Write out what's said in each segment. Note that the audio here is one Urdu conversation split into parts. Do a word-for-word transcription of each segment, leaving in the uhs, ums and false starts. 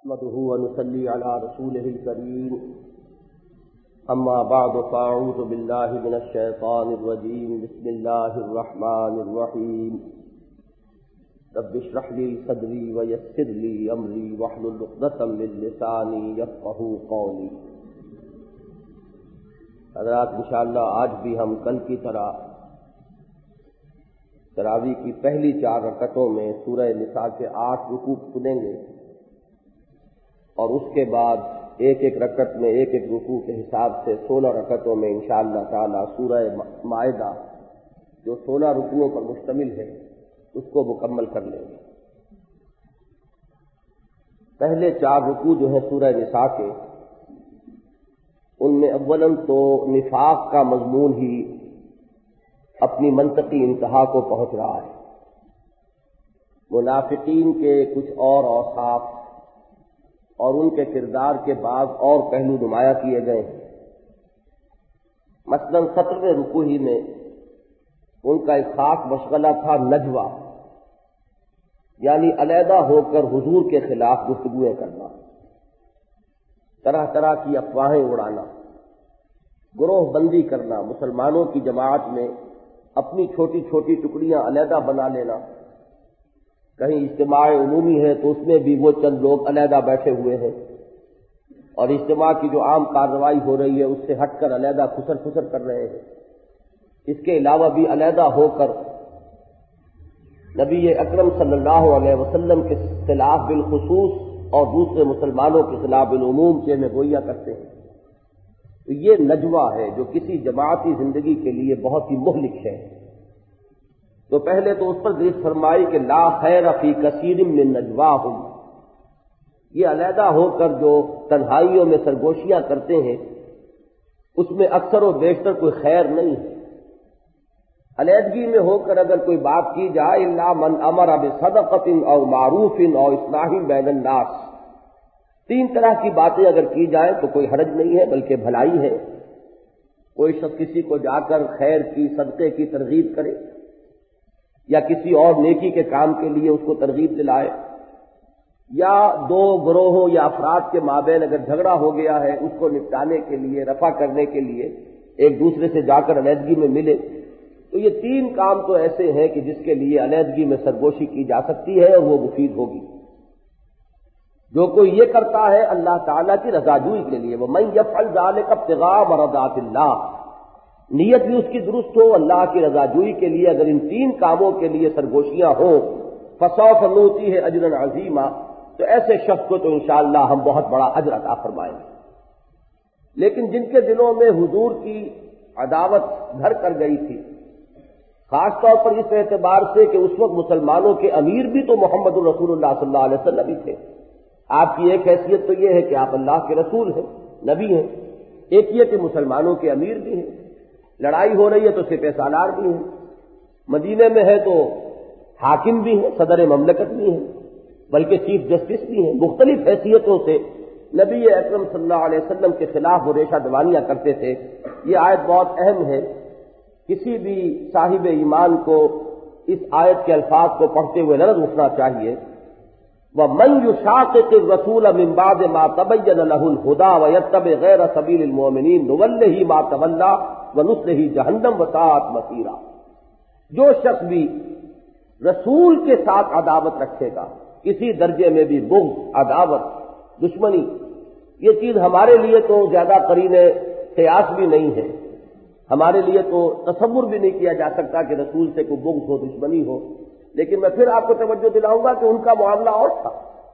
نحمده ونصلي على رسوله الكريم اما بعد فاعوذ بالله من الشيطان الرجيم بسم الله الرحمن الرحيم رب اشرح لي صدري ويسر لي امري واحلل عقدة من لساني يفقهوا قولي۔ حضرات انشاءاللہ آج بھی ہم کل کی طرح تراویح کی پہلی چار رکعتوں میں سورہ نساء کے آٹھ رکوع سنیں گے اور اس کے بعد ایک ایک رکعت میں ایک ایک رکوع کے حساب سے سولہ رکعتوں میں انشاءاللہ تعالی سورہ مائدہ جو سولہ رکوعوں پر مشتمل ہے اس کو مکمل کر لیں گے۔ پہلے چار رکوع جو ہیں سورہ نساء کے، ان میں اولاً تو نفاق کا مضمون ہی اپنی منطقی انتہا کو پہنچ رہا ہے۔ منافقین کے کچھ اور اوصاف اور ان کے کردار کے بعد اور پہلو نمایاں کیے گئے ہیں۔ مثلاً سترویں رکوع ہی میں ان کا ایک خاص مشغلہ تھا نجوہ، یعنی علیحدہ ہو کر حضور کے خلاف گفتگویں کرنا، طرح طرح کی افواہیں اڑانا، گروہ بندی کرنا، مسلمانوں کی جماعت میں اپنی چھوٹی چھوٹی ٹکڑیاں علیحدہ بنا لینا۔ کہیں اجتماع عمومی ہے تو اس میں بھی وہ چند لوگ علیحدہ بیٹھے ہوئے ہیں، اور اجتماع کی جو عام کارروائی ہو رہی ہے اس سے ہٹ کر علیحدہ پھسر پھسر کر رہے ہیں۔ اس کے علاوہ بھی علیحدہ ہو کر نبی اکرم صلی اللہ علیہ وسلم کے خلاف بالخصوص اور دوسرے مسلمانوں کے خلاف بالعموم چہمہ گوئیاں کرتے ہیں۔ تو یہ نجوہ ہے جو کسی جماعتی زندگی کے لیے بہت ہی مہلک ہے۔ تو پہلے تو اس پر گرفت فرمائی کہ لا خیر فی کثیر من نجواہم، یہ علیحدہ ہو کر جو تنہائیوں میں سرگوشیاں کرتے ہیں اس میں اکثر و بیشتر کوئی خیر نہیں ہے۔ علیحدگی میں ہو کر اگر کوئی بات کی جائے الا من امر بصدقۃ او معروف او اصلاح بین الناس، تین طرح کی باتیں اگر کی جائیں تو کوئی حرج نہیں ہے بلکہ بھلائی ہے۔ کوئی شخص کسی کو جا کر خیر کی صدقے کی ترغیب کرے یا کسی اور نیکی کے کام کے لیے اس کو ترغیب دلائے، یا دو گروہوں یا افراد کے مابین اگر جھگڑا ہو گیا ہے اس کو نپٹانے کے لیے، رفع کرنے کے لیے ایک دوسرے سے جا کر علیحدگی میں ملے، تو یہ تین کام تو ایسے ہیں کہ جس کے لیے علیحدگی میں سرگوشی کی جا سکتی ہے اور وہ مفید ہوگی۔ جو کوئی یہ کرتا ہے اللہ تعالیٰ کی رضا جوئی کے لیے، وَمَن يَفْعَلْ ذَلِكَ ابْتِغَاءَ مَرْضَاتِ اللَّهِ، نیت بھی اس کی درست ہو اللہ کی رضا جوئی کے لیے، اگر ان تین کاموں کے لیے سرگوشیاں ہوں فَسَوْفَ نُؤْتِيهِ أَجْرًا عَظِيمًا، تو ایسے شخص کو تو انشاءاللہ ہم بہت بڑا اجر عطا فرمائیں گے۔ لیکن جن کے دلوں میں حضور کی عداوت گھر کر گئی تھی، خاص طور پر اس اعتبار سے کہ اس وقت مسلمانوں کے امیر بھی تو محمد الرسول اللہ صلی اللہ علیہ وسلم ہی تھے۔ آپ کی ایک حیثیت تو یہ ہے کہ آپ اللہ کے رسول ہیں، نبی ہیں، ایک یہ کہ مسلمانوں کے امیر بھی ہیں، لڑائی ہو رہی ہے تو سپہ سالار بھی ہیں، مدینے میں ہے تو حاکم بھی ہیں، صدر مملکت بھی ہیں، بلکہ چیف جسٹس بھی ہیں۔ مختلف حیثیتوں سے نبی اکرم صلی اللہ علیہ وسلم کے خلاف وہ ریشہ دوانیاں کرتے تھے۔ یہ آیت بہت اہم ہے، کسی بھی صاحب ایمان کو اس آیت کے الفاظ کو پڑھتے ہوئے لرز اٹھنا چاہیے۔ وَمَن يُشَاقِقِ الرَّسُولَ مِن بَعْدِ مَا تَبَيَّنَ لَهُ الْهُدَىٰ وَيَتَّبِعْ غَيْرَ سَبِيلِ الْمُؤْمِنِينَ نُوَلِّهِ مَا تَوَلَّىٰ وَنُصْلِهِ جَهَنَّمَ وَسَاءَتْ مَصِيرًا، جو شخص بھی رسول کے ساتھ عداوت رکھے گا، کسی درجے میں بھی بغض، عداوت، دشمنی، یہ چیز ہمارے لیے تو زیادہ قرین قیاس بھی نہیں ہے، ہمارے لیے تو تصور بھی نہیں کیا جا سکتا کہ رسول سے کوئی بغض ہو، دشمنی ہو، لیکن میں پھر آپ کو توجہ دلاؤں گا کہ ان کا معاملہ اور تھا۔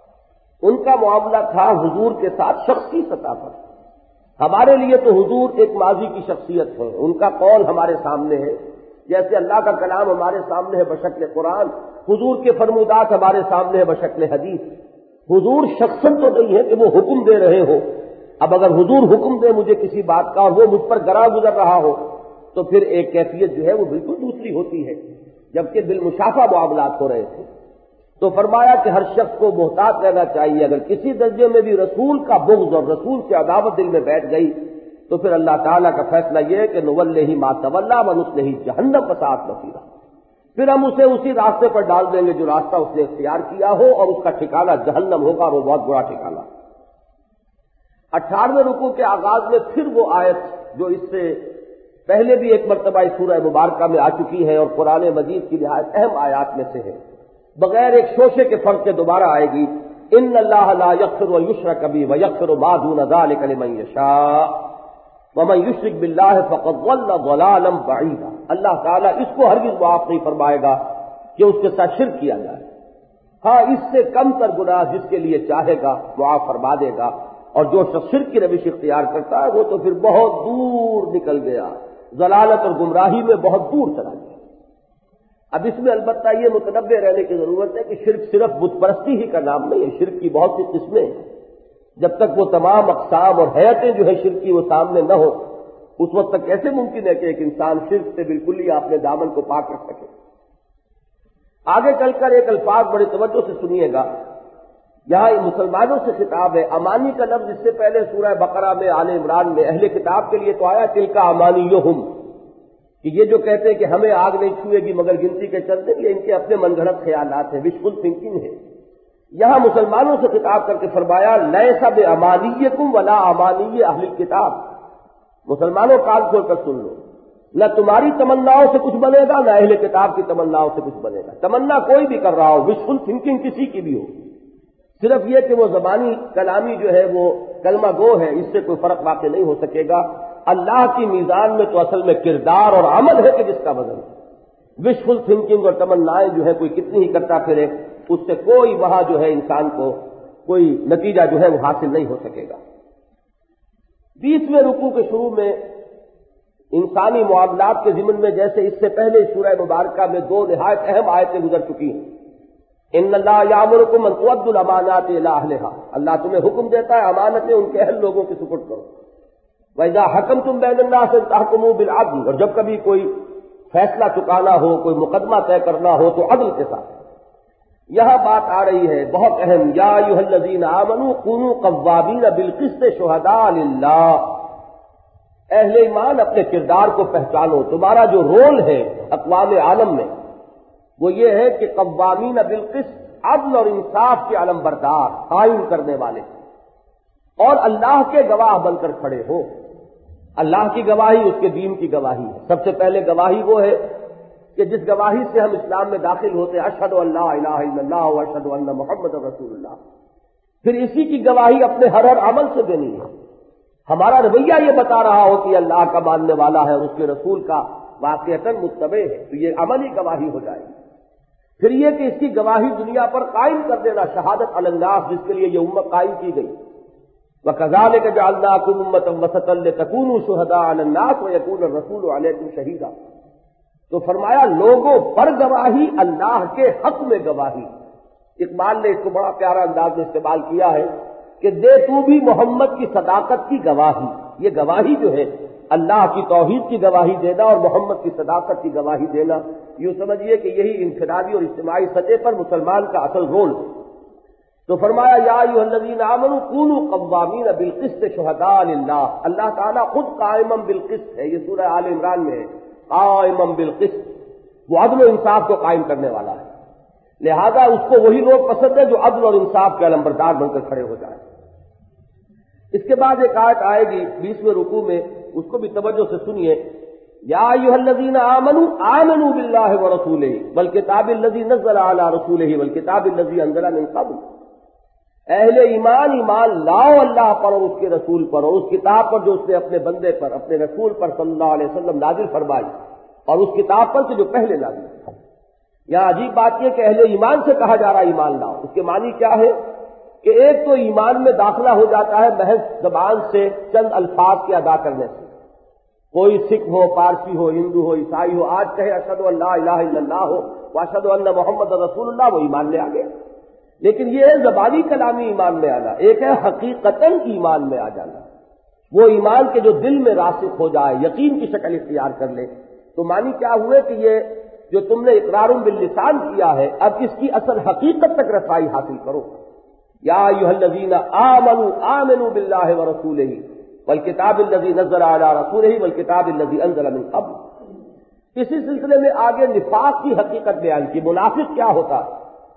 ان کا معاملہ تھا حضور کے ساتھ شخصی سطح پر۔ ہمارے لیے تو حضور ایک ماضی کی شخصیت ہے، ان کا قول ہمارے سامنے ہے، جیسے اللہ کا کلام ہمارے سامنے ہے بشکل قرآن، حضور کے فرمودات ہمارے سامنے ہے بشکل حدیث۔ حضور شخصاً تو نہیں ہے کہ وہ حکم دے رہے ہو، اب اگر حضور حکم دے مجھے کسی بات کا اور وہ مجھ پر گراں گزر رہا ہو تو پھر ایک کیفیت جو ہے وہ بالکل دوسری ہوتی ہے، جبکہ بالمشافہ معاملات ہو رہے تھے۔ تو فرمایا کہ ہر شخص کو محتاط رہنا چاہیے، اگر کسی درجے میں بھی رسول کا بغض اور رسول سے عداوت دل میں بیٹھ گئی تو پھر اللہ تعالیٰ کا فیصلہ یہ ہے کہ نُوَلِّهِ مَا تَوَلَّىٰ وَنُصْلِهِ جَهَنَّمَ وَسَاءَتْ مَصِيرًا، پھر ہم اسے اسی راستے پر ڈال دیں گے جو راستہ اس نے اختیار کیا ہو، اور اس کا ٹھکانہ جہنم ہوگا اور وہ بہت برا ٹھکانہ۔ اٹھارہویں رکوع کے آغاز میں پھر وہ آیت جو اس سے پہلے بھی ایک مرتبہ اس سورہ مبارکہ میں آ چکی ہے اور قرآن مجید کی نہایت اہم آیات میں سے ہے، بغیر ایک شوشے کے فرق کے دوبارہ آئے گی، ان اللہ لا یغفر ان یشرک بہ ویغفر ما دون ذلک لمن یشاء ومن یشرک باللہ فقد ضل ضلالا بعیدا۔ اللہ تعالیٰ اس کو ہرگز معاف نہیں فرمائے گا کہ اس کے ساتھ شرک کیا جائے، ہاں اس سے کم تر گناہ جس کے لیے چاہے گا معاف فرما دے گا، اور جو شخص شرک کی روش اختیار کرتا ہے وہ تو پھر بہت دور نکل گیا، ضلالت اور گمراہی میں بہت دور چلا گیا۔ اب اس میں البتہ یہ متنبہ رہنے کی ضرورت ہے کہ شرک صرف بت پرستی ہی کا نام نہیں ہے، شرک کی بہت سی قسمیں ہیں، جب تک وہ تمام اقسام اور حیتیں جو ہے شرک کی وہ سامنے نہ ہو اس وقت تک کیسے ممکن ہے کہ ایک انسان شرک سے بالکل ہی اپنے دامن کو پاک رکھ سکے۔ آگے چل کر ایک الفاظ بڑی توجہ سے سنیے گا، یہاں مسلمانوں سے خطاب ہے۔ امانی کا لفظ اس سے پہلے سورہ بقرہ میں آل عمران میں اہل کتاب کے لیے تو آیا تلک امانیہم، کہ یہ جو کہتے ہیں کہ ہمیں آگ نہیں چھوئے گی مگر گنتی کے چلتے، یہ ان کے اپنے من گھڑت خیالات ہیں، وشفل تھنکنگ ہے۔ یہاں مسلمانوں سے خطاب کر کے فرمایا لیس بامانیکم ولا امانی اہل الکتاب، مسلمانوں کان کھول کر سن لو، نہ تمہاری تمناؤں سے کچھ بنے گا نہ اہل کتاب کی تمناؤں سے کچھ بنے گا۔ تمنا کوئی بھی کر رہا ہو، وشفل تھنکنگ کسی کی بھی ہو، صرف یہ کہ وہ زبانی کلامی جو ہے وہ کلمہ گو ہے، اس سے کوئی فرق واقع نہیں ہو سکے گا۔ اللہ کی میزان میں تو اصل میں کردار اور عمل ہے کہ جس کا وزن ہے۔ وشفل تھنکنگ اور تمنائیں جو ہے کوئی کتنی ہی کرتا پھرے، اس سے کوئی وہاں جو ہے انسان کو کوئی نتیجہ جو ہے وہ حاصل نہیں ہو سکے گا۔ بیسویں رکوع کے شروع میں انسانی معاملات کے ضمن میں جیسے اس سے پہلے سورہ مبارکہ میں دو نہایت اہم آیتیں گزر چکی ہیں، ان اللہ یامرکم ان تؤدوا الامانات الی اہلھا، اللہ تمہیں حکم دیتا ہے امانتیں ان کے اہل لوگوں کی سپرد کرو، وَإِذَا حَكَمْتُمْ بَيْنَ النَّاسِ أَن تَحْكُمُوا بِالْعَدْلِ، اور جب کبھی کوئی فیصلہ چکانا ہو، کوئی مقدمہ طے کرنا ہو تو عدل کے ساتھ۔ یہاں بات آ رہی ہے بہت اہم، یا ایھا الذین آمنوا کونوا قوامین بالقسط شہداء للہ، اہل ایمان اپنے کردار کو پہچانو، تمہارا جو رول ہے اقوام عالم میں وہ یہ ہے کہ قوامین بالقسط، عدل اور انصاف کے علم بردار، قائم کرنے والے، اور اللہ کے گواہ بن کر کھڑے ہو۔ اللہ کی گواہی اس کے دین کی گواہی ہے۔ سب سے پہلے گواہی وہ ہے کہ جس گواہی سے ہم اسلام میں داخل ہوتے ہیں، اشہد ان لا الہ الا اللہ و اشہد ان محمد رسول اللہ، پھر اسی کی گواہی اپنے ہر ہر عمل سے دینی ہے۔ ہمارا رویہ یہ بتا رہا ہو کہ اللہ کا ماننے والا ہے اور اس کے رسول کا واقعتاً متبع ہے، تو یہ عملی گواہی ہو جائے گی۔ پھر یہ کہ اس کی گواہی دنیا پر قائم کر دینا، شہادت علی الناس، جس کے لیے یہ امت قائم کی گئی، وَكَذَلِكَ جَعَلْنَاكُمْ أُمَّةً وَسَطًا لِتَكُونُوا شُهَدَاءَ عَلَى النَّاسِ وَيَكُونَ الرَّسُولُ عَلَيْكُمْ شَهِيدًا، تو فرمایا لوگوں پر گواہی، اللہ کے حق میں گواہی۔ اقبال نے اس کو بڑا پیارا انداز میں استعمال کیا ہے کہ دے تو بھی محمد کی صداقت کی گواہی، یہ گواہی جو ہے اللہ کی توحید کی گواہی دینا اور محمد کی صداقت کی گواہی دینا، یوں سمجھیے کہ یہی انفرادی اور اجتماعی سطح پر مسلمان کا اصل رول ہے۔ تو فرمایا یا ایھا الذین آمنوا کونوا قوامین بالقسط شہداء للہ، اللہ تعالیٰ خود قائما بالقسط ہے، یہ سورہ آل عمران میں ہے، قائما بالقسط، وہ عدل و انصاف کو قائم کرنے والا ہے، لہذا اس کو وہی لوگ پسند ہے جو عدل اور انصاف کے علمبردار بن کر کھڑے ہو جائیں۔ اس کے بعد ایک آیت آئے گی بیسویں رکوع میں، اس کو بھی توجہ سے سنیے، یا ایھا الذین آمنوا آمنوا باللہ ورسولہ والکتاب الذی نزل علی رسولہ والکتاب الذی انزل من قبل، اہل ایمان ایمان لاؤ اللہ پر اور اس کے رسول پر اور اس کتاب پر جو اس نے اپنے بندے پر، اپنے رسول پر صلی اللہ علیہ وسلم نازل فرمائی، اور اس کتاب پر سے جو پہلے نازل فرمائی۔ یہاں عجیب بات یہ کہ اہل ایمان سے کہا جا رہا ایمان لاؤ، اس کے معنی کیا ہے کہ ایک تو ایمان میں داخلہ ہو جاتا ہے محض زبان سے چند الفاظ کے ادا کرنے سے، کوئی سکھ ہو، پارسی ہو، ہندو ہو، عیسائی ہو، آج کہے اشہد ان لا الہ الا اللہ ہو واشہد ان محمد رسول اللہ، وہ ایمان لے آگے۔ لیکن یہ ہے زبانی کلامی ایمان میں آنا، ایک ہے حقیقتاً ایمان میں آ جانا، وہ ایمان کے جو دل میں راسخ ہو جائے، یقین کی شکل اختیار کر لے۔ تو معنی کیا ہوئے کہ یہ جو تم نے اقرار باللسان کیا ہے، اب اس کی اصل حقیقت تک رسائی حاصل کرو۔ یا ایھا الذین آمنوا آمنوا باللہ ورسولہ والکتاب الذی نزل علی رسولہ والکتاب الذی انزل من قبل۔ اسی سلسلے میں آگے نفاق کی حقیقت بیان کی، منافق کیا ہوتا ہے۔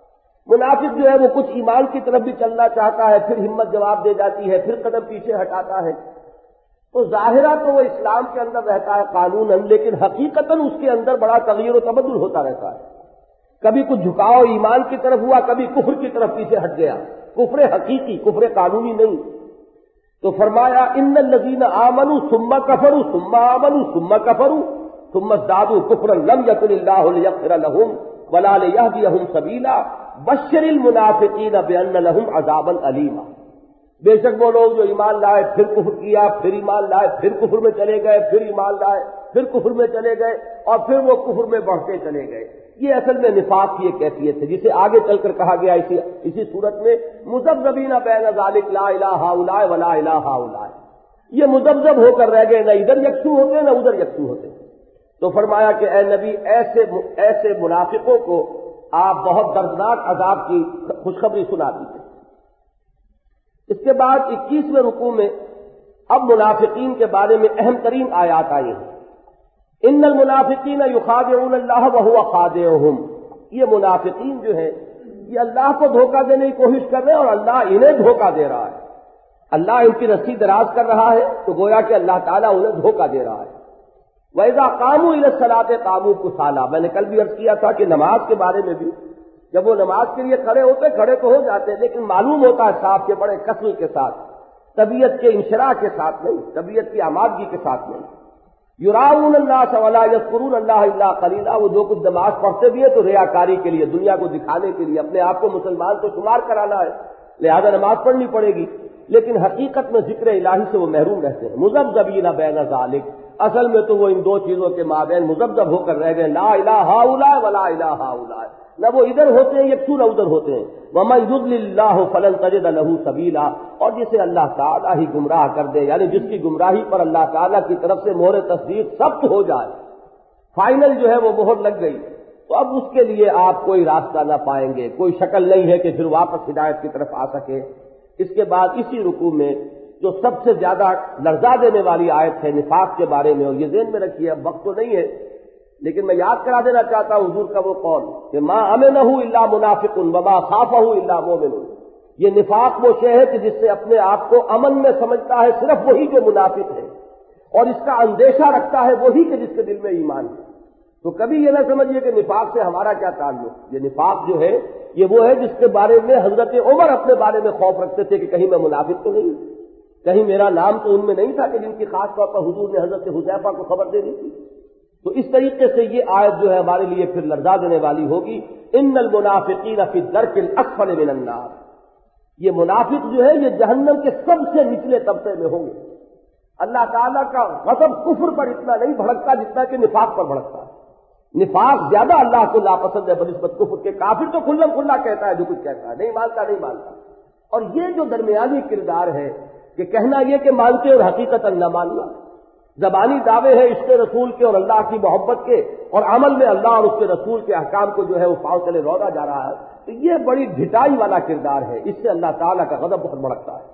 منافق جو ہے وہ کچھ ایمان کی طرف بھی چلنا چاہتا ہے، پھر ہمت جواب دے جاتی ہے، پھر قدم پیچھے ہٹاتا ہے. تو ظاہرہ تو وہ اسلام کے اندر رہتا ہے قانوناً، لیکن حقیقتاً اس کے اندر بڑا تغیر و تبدل ہوتا رہتا ہے. کبھی کچھ جھکاؤ ایمان کی طرف ہوا، کبھی کفر کی طرف پیچھے ہٹ گیا. کفر حقیقی، کفر قانونی نہیں. تو فرمایا ان الذین آمنوا ثم کفروا ثم آمنوا ثم کفروا ثم ازدادوا کفرا لم یکن اللہ لیغفر لهم ولا لیہدیہم سبیلا بشر المنافقین بان لهم عذابا الیما. بے شک وہ لوگ جو ایمان لائے پھر کفر کیا، پھر ایمان لائے پھر کفر میں چلے گئے، پھر ایمان لائے پھر کفر میں چلے گئے، اور پھر وہ کفر میں بڑھتے چلے گئے. یہ اصل میں نفاق کی ایک کیفیت ہے جسے آگے چل کر کہا گیا اسی اسی صورت میں مذبذبین بین ذلک لا الہ ہؤلاء ولا الہ ہؤلاء. یہ مذبذب ہو کر رہ گئے، نہ ادھر یکسو ہوتے نہ ادھر یکسو ہوتے. تو فرمایا کہ اے نبی ایسے ایسے منافقوں کو آپ بہت دردناک عذاب کی خوشخبری سنا دیجیے. اس کے بعد اکیسویں رکوع میں اب منافقین کے بارے میں اہم ترین آیات آئی ہیں. ان المنافقین یخادعون اللہ وہو خادعهم. یہ منافقین جو ہیں یہ اللہ کو دھوکہ دینے کی کوشش کر رہے ہیں اور اللہ انہیں دھوکہ دے رہا ہے. اللہ ان کی رسی دراز کر رہا ہے تو گویا کہ اللہ تعالیٰ انہیں دھوکہ دے رہا ہے. وَإِذَا قَامُوا إِلَى الصَّلَاةِ قَامُوا كُسَالَىٰ. میں نے کل بھی عرض کیا تھا کہ نماز کے بارے میں بھی جب وہ نماز کے لیے کھڑے ہوتے کھڑے تو ہو جاتے، لیکن معلوم ہوتا ہے صاحب کے بڑے کثر کے ساتھ، طبیعت کے انشراح کے ساتھ نہیں، طبیعت کی آمادگی کے ساتھ نہیں. یراؤون الناس ولا یذکرون اللہ الا قلیلا. وہ جو کچھ نماز پڑھتے بھی ہے تو ریاکاری کے لیے، دنیا کو دکھانے کے لیے، اپنے آپ کو مسلمان تو شمار کرانا ہے، لہذا نماز پڑھنی پڑے گی، لیکن حقیقت میں ذکر الہی سے وہ محروم رہتے ہیں. مذبذبین بین ذالک. اصل میں تو وہ ان دو چیزوں کے مابین مذبذب ہو کر رہ گئے، لا الہ ہؤلاء ولا الہ ہؤلاء. نہ وہ ادھر ہوتے ہیں یکسو نہ ادھر ہوتے ہیں. ومن یضلل اللہ فلن تجد له سبیلا. اور جسے اللہ تعالیٰ ہی گمراہ کر دے، یعنی جس کی گمراہی پر اللہ تعالیٰ کی طرف سے مہر تصدیق سخت ہو جائے، فائنل جو ہے وہ مہر لگ گئی، تو اب اس کے لیے آپ کوئی راستہ نہ پائیں گے، کوئی شکل نہیں ہے کہ پھر واپس ہدایت کی طرف آ سکے. اس کے بعد اسی رکوع میں جو سب سے زیادہ لرزا دینے والی آیت ہے نفاق کے بارے میں، اور یہ ذہن میں رکھیے، اب وقت تو نہیں ہے لیکن میں یاد کرا دینا چاہتا ہوں حضور کا وہ قول کہ ما امنہ الا منافق وما خافہ الا مومن. یہ نفاق وہ شے ہے کہ جس سے اپنے آپ کو امن میں سمجھتا ہے صرف وہی جو منافق ہے، اور اس کا اندیشہ رکھتا ہے وہی کہ جس کے دل میں ایمان ہے. تو کبھی یہ نہ سمجھیے کہ نفاق سے ہمارا کیا تعلق. یہ نفاق جو ہے یہ وہ ہے جس کے بارے میں حضرت عمر اپنے بارے میں خوف رکھتے تھے کہ کہیں میں منافق تو نہیں، کہیں میرا نام تو ان میں نہیں تھا کہ جن کی خاص طور پر حضور نے حضرت حذیفہ کو خبر دے دی تھی. تو اس طریقے سے یہ آیت جو ہے ہمارے لیے پھر لرزا دینے والی ہوگی. ان المنافقین فی الدرک الاسفل من النار. یہ منافق جو ہے یہ جہنم کے سب سے نچلے طبقے میں ہوں گے. اللہ تعالیٰ کا غضب کفر پر اتنا نہیں بھڑکتا جتنا کہ نفاق پر بھڑکتا ہے. نفاق زیادہ اللہ کو ناپسند ہے بنسبت کفر کے. کافر تو کھلم کھلا کہتا ہے جو کچھ کہتا ہے، نہیں مانتا نہیں مانتا. اور یہ جو درمیانی کردار ہے کہ کہنا یہ کہ مانتے اور حقیقت نہ ماننا، زبانی دعوے ہیں عشق رسول کے اور اللہ کی محبت کے، اور عمل میں اللہ اور اس کے رسول کے احکام کو جو ہے وہ پاؤں تلے رودا جا رہا ہے. تو یہ بڑی ڈھٹائی والا کردار ہے، اس سے اللہ تعالیٰ کا غضب بہت بھڑکتا ہے.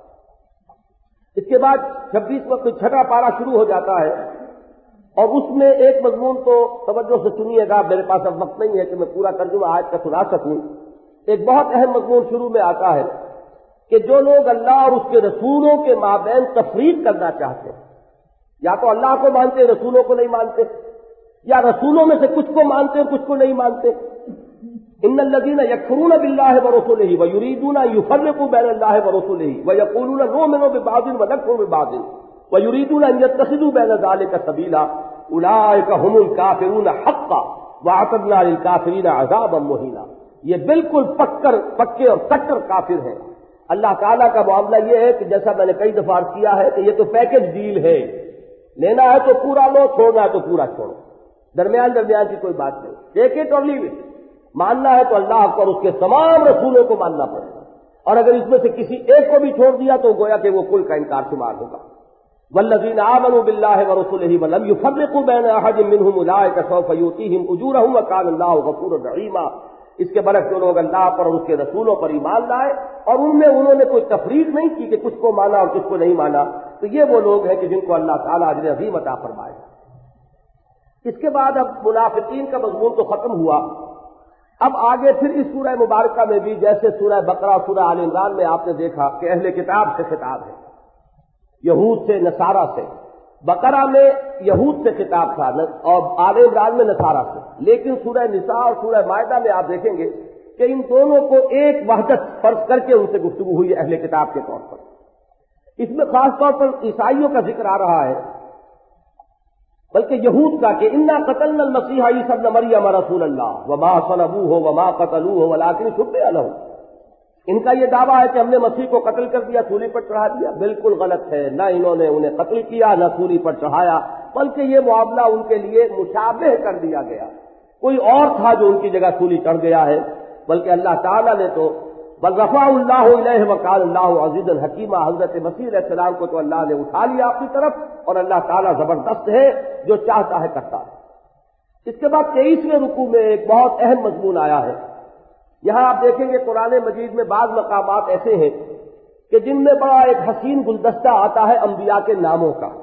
اس کے بعد چھبیس وقت چھٹا پارہ شروع ہو جاتا ہے، اور اس میں ایک مضمون تو توجہ سے سنیے گا، میرے پاس اب وقت نہیں ہے کہ میں پورا ترجمہ آیت کا سنا سکوں. ایک بہت اہم مضمون شروع میں آتا ہے کہ جو لوگ اللہ اور اس کے رسولوں کے مابین تفریق کرنا چاہتے ہیں، یا تو اللہ کو مانتے رسولوں کو نہیں مانتے، یا رسولوں میں سے کچھ کو مانتے اور کچھ کو نہیں مانتے. ان الذین یکفرون باللہ ورسلہ ویریدون ان یفرقوا بین اللہ ورسلہ ویقولون نؤمن ببعض ونکفر ببعض ویریدون ان یتخذوا بین ذلک سبیلا اولئک هم الکافرون حقا واعتدنا للکافرین عذابا مہینا. یہ بالکل پکر پکے اور کٹر کافر ہیں. اللہ تعالیٰ کا معاملہ یہ ہے کہ جیسا میں نے کئی دفعہ عرض کیا ہے کہ یہ تو پیکج ڈیل ہے، لینا ہے تو پورا لو، چھوڑنا ہے تو پورا چھوڑو، درمیان درمیان کی کوئی بات نہیں. ٹیک اٹ اور لیو اٹ. ماننا ہے تو اللہ کو اور اس کے تمام رسولوں کو ماننا پڑے گا، اور اگر اس میں سے کسی ایک کو بھی چھوڑ دیا تو گویا کہ وہ کل کا انکار شمار ہوگا. والذین آمنوا باللہ ورسلہ ولم یفرقوا بین احد منہم اولئک سوف یؤتیہم اجورہم وکان اللہ غفورا رحیما. اس کے برعکس جو لوگ اللہ پر اور اس کے رسولوں پر ایمان لائے اور ان میں انہوں نے کوئی تفریق نہیں کی کہ کچھ کو مانا اور کچھ کو نہیں مانا، تو یہ وہ لوگ ہیں کہ جن کو اللہ تعالیٰ اجر عظیم عطا فرمائے. اس کے بعد اب منافقین کا مضمون تو ختم ہوا، اب آگے پھر اس سورہ مبارکہ میں بھی جیسے سورہ بقرہ سورہ آل عمران میں آپ نے دیکھا کہ اہل کتاب سے خطاب ہے، یہود سے نصارہ سے۔ بقرہ میں یہود سے خطاب تھا اور آل عمران میں نصارہ سے، لیکن سورہ نساء اور سورہ مائدہ میں آپ دیکھیں گے کہ ان دونوں کو ایک وحدت فرض کر کے ان سے گفتگو ہوئی اہل کتاب کے طور پر۔ اس میں خاص طور پر عیسائیوں کا ذکر آ رہا ہے، بلکہ یہود کا کہ انا قتلنا المسیح عیسی ابن مریم رسول اللہ وما صلبوہ وما قتلوہ ولکن شبہ لہ۔ ان کا یہ دعویٰ ہے کہ ہم نے مسیح کو قتل کر دیا، سولی پر چڑھا دیا۔ بالکل غلط ہے، نہ انہوں نے انہیں قتل کیا نہ سولی پر چڑھایا، بلکہ یہ معاملہ ان کے لیے مشابہ کر دیا گیا، کوئی اور تھا جو ان کی جگہ سولی چڑھ گیا ہے۔ بلکہ اللہ تعالیٰ نے تو بل رفع اللہ الیہ وکان اللہ عزیزا حکیما، حضرت مسیح علیہ السلام کو تو اللہ نے اٹھا لیا اپنی طرف، اور اللہ تعالیٰ زبردست ہے، جو چاہتا ہے کرتا ہے۔ اس کے بعد تیئیسویں رکوع میں ایک بہت اہم مضمون آیا ہے۔ یہاں آپ دیکھیں گے قرآن مجید میں بعض مقامات ایسے ہیں کہ جن میں بڑا ایک حسین گلدستہ آتا ہے انبیاء کے ناموں کا،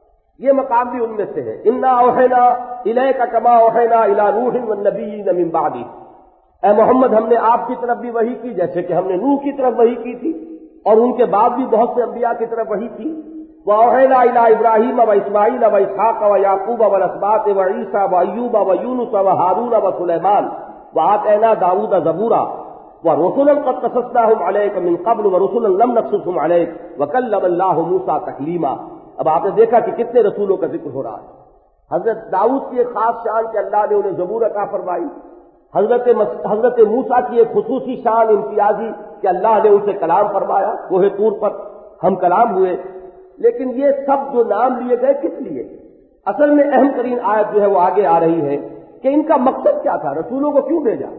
یہ مقام بھی ان میں سے ہے۔ انا اوحینا الیک کما اوحینا الی نوح والنبیین من بعدہ، اے محمد ہم نے آپ کی طرف بھی وحی کی جیسے کہ ہم نے نوح کی طرف وحی کی تھی، اور ان کے بعد بھی بہت سے انبیاء کی طرف وحی کی۔ وَأَوْحَيْنَا إِلَىٰ إِبْرَاهِيمَ وَإِسْمَاعِيلَ وَإِسْحَاقَ وَيَعْقُوبَ وَالْأَسْبَاطِ وَعِيسَىٰ وَأَيُّوبَ وَيُونُسَ وَهَارُونَ وَسُلَيْمَانَ وَآتَيْنَا دَاوُودَ زَبُورًا وَرُسُلًا قَدْ قَصَصْنَاهُمْ عَلَيْكَ مِن قَبْلُ وَرُسُلًا لَّمْ نَقْصُصْهُمْ عَلَيْكَ وَكَلَّمَ اللَّهُ مُوسَىٰ تَكْلِيمًا۔ اب آپ نے دیکھا کہ کتنے رسولوں کا ذکر ہو رہا ہے۔ حضرت داؤد کی ایک خاص شان کہ اللہ نے انہیں زبور عطا فرمائی، حضرت حضرت موسیٰ کی ایک خصوصی شان امتیازی کہ اللہ نے ان سے کلام فرمایا، کوہ طور پر ہم کلام ہوئے۔ لیکن یہ سب جو نام لیے گئے کس لیے؟ اصل میں اہم ترین آیت جو ہے وہ آگے آ رہی ہے کہ ان کا مقصد کیا تھا، رسولوں کو کیوں بھیجا؟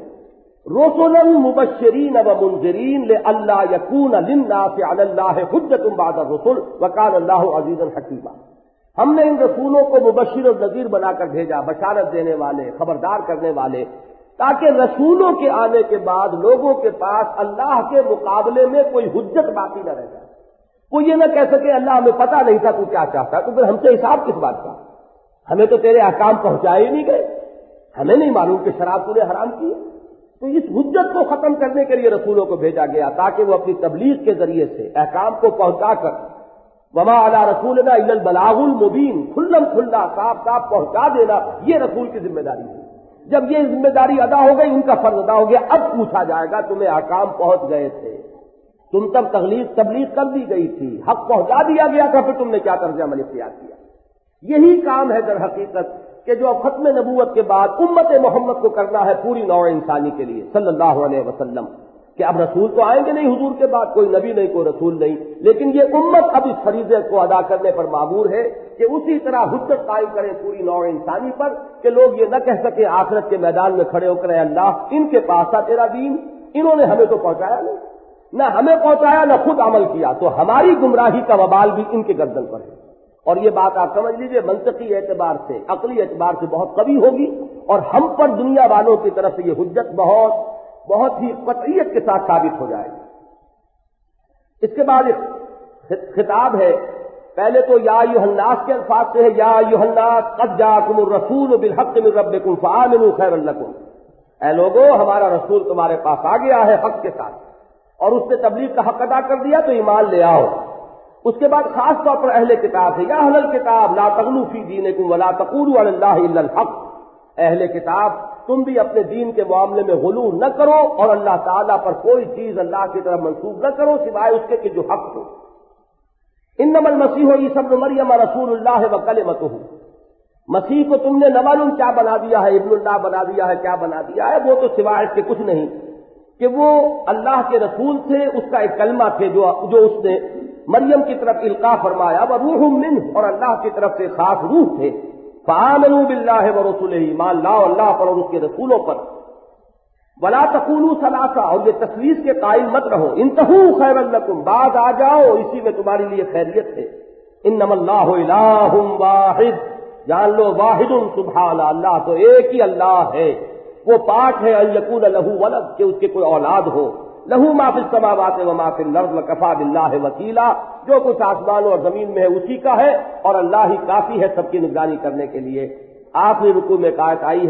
رسلا مبشرین ومنذرین لئلا یکون للناس علی اللہ حجۃ بعد الرسل وکان اللہ عزیزا حکیما۔ ہم نے ان رسولوں کو مبشر اور نذیر بنا کر بھیجا، بشارت دینے والے، خبردار کرنے والے، تاکہ رسولوں کے آنے کے بعد لوگوں کے پاس اللہ کے مقابلے میں کوئی حجت باقی نہ رہ جائے، کوئی یہ نہ کہہ سکے اللہ ہمیں پتہ نہیں تھا تو کیا چاہتا ہے، تو پھر ہم سے حساب کس بات کا؟ ہمیں تو تیرے احکام پہنچائے ہی نہیں گئے، ہمیں نہیں معلوم کہ شراب تو نے حرام کی ہے۔ تو اس حجت کو ختم کرنے کے لیے رسولوں کو بھیجا گیا تاکہ وہ اپنی تبلیغ کے ذریعے سے احکام کو پہنچا کر وما علی رسولنا الا البلاغ المبین، کھلم کھلا صاف صاف پہنچا دینا، یہ رسول کی ذمہ داری ہے۔ جب یہ ذمہ داری ادا ہو گئی، ان کا فرض ادا ہو گیا، اب پوچھا جائے گا تمہیں احکام پہنچ گئے تھے، تم تب تبلیغ تبلیغ کر دی گئی تھی، حق پہنچا دیا گیا تھا، پھر تم نے کیا طرز عمل اختیار کیا؟ یہی کام ہے در حقیقت کہ جو ختم نبوت کے بعد امت محمد کو کرنا ہے پوری نوع انسانی کے لیے صلی اللہ علیہ وسلم، کہ اب رسول تو آئیں گے نہیں حضور کے بعد، کوئی نبی نہیں کوئی رسول نہیں، لیکن یہ امت اب اس فریضے کو ادا کرنے پر مامور ہے کہ اسی طرح حجت قائم کریں پوری نوع انسانی پر کہ لوگ یہ نہ کہہ سکے آخرت کے میدان میں کھڑے ہو کر اے اللہ ان کے پاس تھا تیرا دین، انہوں نے ہمیں تو پہنچایا نہیں، نہ ہمیں پہنچایا نہ خود عمل کیا، تو ہماری گمراہی کا وبال بھی ان کے گردن پر ہے۔ اور یہ بات آپ سمجھ لیجئے منطقی اعتبار سے، عقلی اعتبار سے بہت قوی ہوگی، اور ہم پر دنیا والوں کی طرف سے یہ حجت بہت بہت ہی قطعیت کے ساتھ ثابت ہو جائے گی۔ اس کے بعد ایک خطاب ہے، پہلے تو یا ایھا الناس کے الفاظ سے ہے، یا ایھا الناس قد جاءکم الرسول بالحق من ربکم فآمنوا خیرا لکم، اے لوگو ہمارا رسول تمہارے پاس آ گیا ہے حق کے ساتھ، اور اس نے تبلیغ کا حق ادا کر دیا تو ایمان لے آؤ۔ اس کے بعد خاص طور پر اہل کتاب ہے، یا اہل الکتاب لا تغلوا فی دینکم ولا تقولوا علی اللہ الا الحق، اہل کتاب تم بھی اپنے دین کے معاملے میں غلو نہ کرو اور اللہ تعالیٰ پر کوئی چیز اللہ کی طرف منسوب نہ کرو سوائے اس کے کہ جو حق ہو۔ انما المسیح عیسی ابن مریم رسول اللہ وکلمتہ، مسیح کو تم نے نہ معلوم کیا بنا دیا ہے، ابن اللہ بنا دیا ہے، کیا بنا دیا ہے، وہ تو سوائے اس کے کچھ نہیں کہ وہ اللہ کے رسول تھے، اس کا ایک کلمہ تھے جو جو اس نے مریم کی طرف القاء فرمایا، وروح منہ، اور اللہ کی طرف سے خاص روح تھے۔ فآمنوا باللہ ورسولہ، ایمان لاؤ اللہ پر اور اس کے رسولوں پر۔ ولا تقولوا ثلاثہ، اور یہ تثلیث کے قائل مت رہو، انتہوا خیرا لکم، بعد آ جاؤ اسی میں تمہارے لیے خیریت ہے۔ انما اللہ الہ واحد، جان لو واحد سبحانہ، اللہ تو ایک ہی اللہ ہے، وہ پاک ہے ان یکون لہ ولد، کہ اس کے کوئی اولاد ہو، لہ ما فی السماوات و ما فی الارض وکفی باللہ وکیلا، جو کچھ آسمانوں اور زمین میں ہے اسی کا ہے، اور اللہ ہی کافی ہے سب کی نگرانی کرنے کے لیے۔ آخری رکوع میں آیت آئی ہے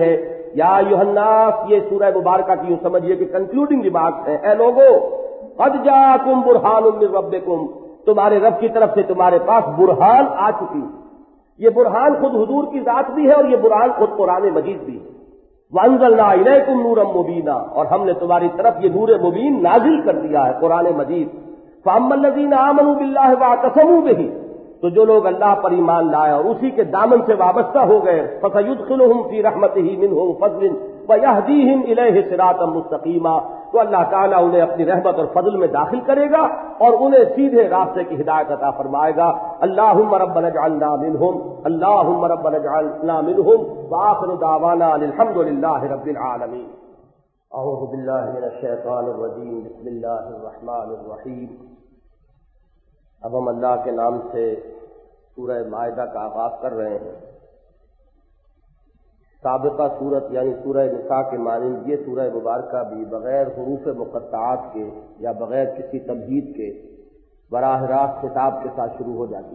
یا ایھا الناس، یہ سورہ مبارکہ کی یوں سمجھیے کہ کنکلوڈنگ ریمارکس ہیں، اے لوگو قد جاءکم برہان من ربکم، تمہارے رب کی طرف سے تمہارے پاس برہان آ چکی۔ یہ برہان خود حضور کی ذات بھی ہے اور یہ برہان خود قرآن مجید بھی ہے۔ وَأَنزَلْنَا إِلَيْكُمْ نُورًا مُبِينًا، اور ہم نے تمہاری طرف یہ نور مبین نازل کر دیا ہے قرآن مجید۔ فَأَمَّا الَّذِينَ آمَنُوا بِاللَّهِ وَاعْتَصَمُوا بِهِ، تو جو لوگ اللہ پر ایمان لائے اور اسی کے دامن سے وابستہ ہو گئے، فَسَيُدْخِلُهُمْ فِي رَحْمَتِهِ مِنْهُ وَفَضْلٍ وَيَهْدِيهِمْ إِلَيْهِ صِرَاطًا مُسْتَقِيمًا، تو اللہ تعالیٰ انہیں اپنی رحمت اور فضل میں داخل کرے گا اور انہیں سیدھے راستے کی ہدایت عطا فرمائے گا۔ اللہم ربنا اجعلنا منہم، اللہم ربنا اجعلنا منہم، وآخر دعوانا الحمد للہ رب العالمین۔ اعوذ باللہ من الشیطان الرجیم، بسم اللہ الرحمن الرحیم۔ اب ہم اللہ کے نام سے سورہ مائدہ کا آغاز کر رہے ہیں۔ سابقہ سورت یعنی سورہ نساء کے مانند یہ سورہ مبارکہ بھی بغیر حروف مقطعات کے یا بغیر کسی تمہید کے براہ راست خطاب کے ساتھ شروع ہو جاتی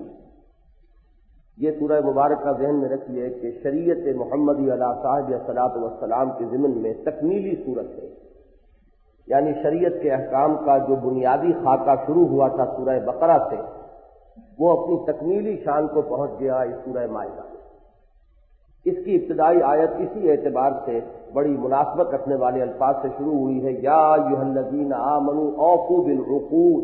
ہے۔ یہ سورہ مبارکہ ذہن میں رکھیے کہ شریعت محمدی علیہ صاحب الصلاۃ والسلام کے ضمن میں تکمیلی سورت ہے، یعنی شریعت کے احکام کا جو بنیادی خاکہ شروع ہوا تھا سورہ بقرہ سے، وہ اپنی تکمیلی شان کو پہنچ گیا اس سورہ مائدہ میں۔ اس کی ابتدائی آیت اسی اعتبار سے بڑی مناسبت رکھنے والے الفاظ سے شروع ہوئی ہے، یا ایھا الذین آمنوا اوفوا بالعقود،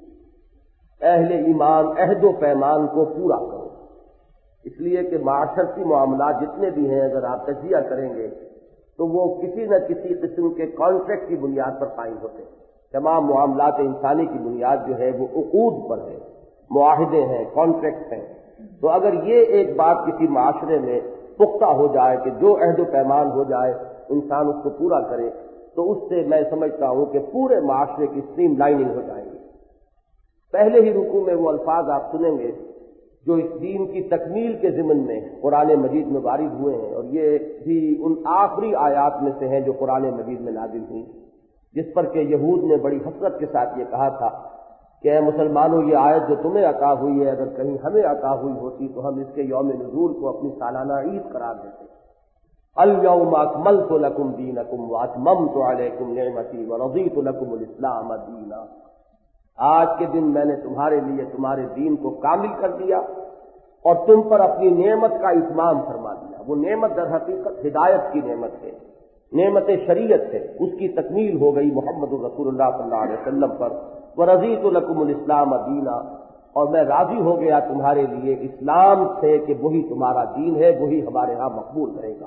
اہل ایمان عہد و پیمان کو پورا کرو۔ اس لیے کہ معاشرتی معاملات جتنے بھی ہیں اگر آپ تجزیہ کریں گے تو وہ کسی نہ کسی قسم کے کانٹریکٹ کی بنیاد پر قائم ہوتے ہیں۔ تمام معاملات انسانی کی بنیاد جو ہے وہ عقود پر ہے، معاہدے ہیں، کانٹریکٹ ہیں۔ تو اگر یہ ایک بات کسی معاشرے میں پختہ ہو جائے کہ جو عہد و پیمان ہو جائے انسان اس کو پورا کرے، تو اس سے میں سمجھتا ہوں کہ پورے معاشرے کی اسٹریم لائننگ ہو جائے گی۔ پہلے ہی رکوع میں وہ الفاظ آپ سنیں گے جو اس دین کی تکمیل کے ضمن میں قرآن مجید میں وارد ہوئے ہیں، اور یہ بھی ان آخری آیات میں سے ہیں جو قرآن مجید میں نازل ہوئی، جس پر کہ یہود نے بڑی حسرت کے ساتھ یہ کہا تھا کہ اے مسلمانوں، یہ آیت جو تمہیں عطا ہوئی ہے اگر کہیں ہمیں عطا ہوئی ہوتی تو ہم اس کے یوم نزول کو اپنی سالانہ عید قرار دیتے۔ الیوم اکملت لکم دینکم واتممت علیکم نعمتی ورضیت لکم الاسلام دینا، آج کے دن میں نے تمہارے لیے تمہارے دین کو کامل کر دیا اور تم پر اپنی نعمت کا اتمام فرما دیا۔ وہ نعمت در حقیقت ہدایت کی نعمت ہے، نعمت شریعت ہے، اس کی تکمیل ہو گئی محمد الرسول اللہ صلی اللہ علیہ وسلم پر۔ وَرَضِيتُ لَكُمُ الْإِسْلَامَ دِينًا، اور میں راضی ہو گیا تمہارے لیے اسلام سے کہ وہی تمہارا دین ہے، وہی ہمارے ہاں مقبول رہے گا۔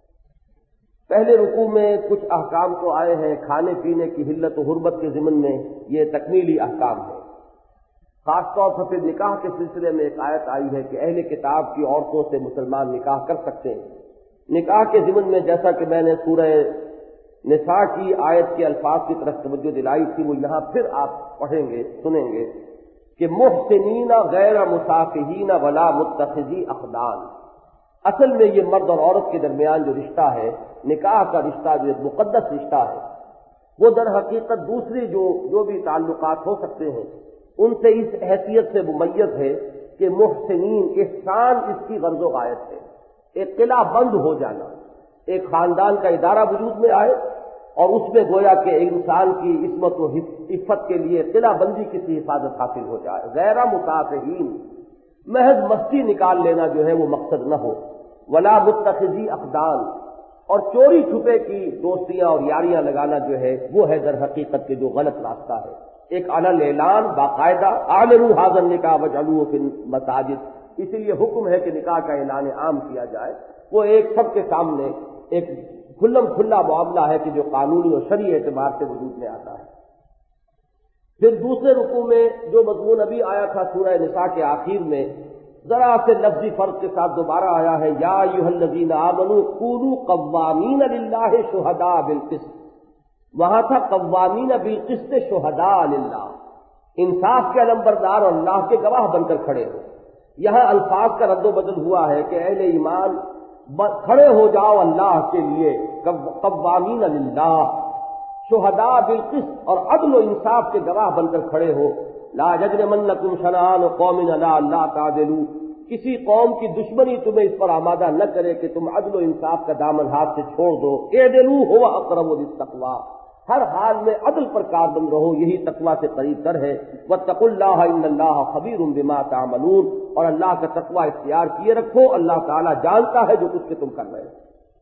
پہلے رکوع میں کچھ احکام تو آئے ہیں، کھانے پینے کی حلت و حرمت کے ضمن میں یہ تکمیلی احکام ہے۔ خاص طور پر پھر نکاح کے سلسلے میں ایک آیت آئی ہے کہ اہل کتاب کی عورتوں سے مسلمان نکاح کر سکتے ہیں۔ نکاح کے ضمن میں جیسا کہ میں نے سورہ نساء کی آیت کے الفاظ کی طرف توجہ دلائی تھی، وہ یہاں پھر آپ پڑھیں گے سنیں گے کہ محسنین غیر مصافحین ولا متخذی اخدان۔ اصل میں یہ مرد اور عورت کے درمیان جو رشتہ ہے، نکاح کا رشتہ جو ایک مقدس رشتہ ہے، وہ در حقیقت دوسری جو جو بھی تعلقات ہو سکتے ہیں ان سے اس حیثیت سے ممیز ہے کہ محسنین، احسان اس کی غرض و غایت ہے۔ ایک قلعہ بند ہو جانا، ایک خاندان کا ادارہ وجود میں آئے اور اس میں گویا کہ انسان کی عصمت و عفت کے لیے قلعہ بندی کی سی حفاظت حاصل ہو جائے۔ غیر مصافحین، محض مستی نکال لینا جو ہے وہ مقصد نہ ہو، ولا متخذی اقدان، اور چوری چھپے کی دوستیاں اور یاریاں لگانا جو ہے وہ ہے در حقیقت کے جو غلط راستہ ہے۔ ایک علن اعلان باقاعدہ اعلنوا ھذا النکاح واجعلوہ فی المساجد، اسی لیے حکم ہے کہ نکاح کا اعلان عام کیا جائے۔ وہ ایک سب کے سامنے ایک کھلم کھلا معاملہ ہے کہ جو قانونی اور شرعی اعتبار سے وجود میں آتا ہے۔ پھر دوسرے رکوع میں جو مضمون ابھی آیا تھا سورہ نساء کے آخر میں، ذرا سے لفظی فرق کے ساتھ دوبارہ آیا ہے، یا ایھا الذین آمنوا کونوا قوامین للہ شہداء بالقسط۔ وہاں تھا قوامین بالقسط شہداء للہ، انصاف کے علمبردار اور اللہ کے گواہ بن کر کھڑے ہو۔ یہاں الفاظ کا رد و بدل ہوا ہے کہ اہل ایمان کھڑے ہو جاؤ اللہ کے لیے، قوامین للہ شہداء بالقسط، اور عدل و انصاف کے گواہ بن کر کھڑے ہو۔ لا یجرمنکم شنآن قوم علی الا تعدلوا کسی قوم کی دشمنی تمہیں اس پر آمادہ نہ کرے کہ تم عدل و انصاف کا دامن ہاتھ سے چھوڑ دو. اعدلوا هو اقرب للتقوی، ہر حال میں عدل پر کاربند رہو، یہی تقوی سے قریب تر ہے. واتقوا اللہ ان اللہ خبیر بما تعملون، اور اللہ کا تقوی اختیار کیے رکھو، اللہ تعالیٰ جانتا ہے جو کچھ کہ تم کر رہے ہو.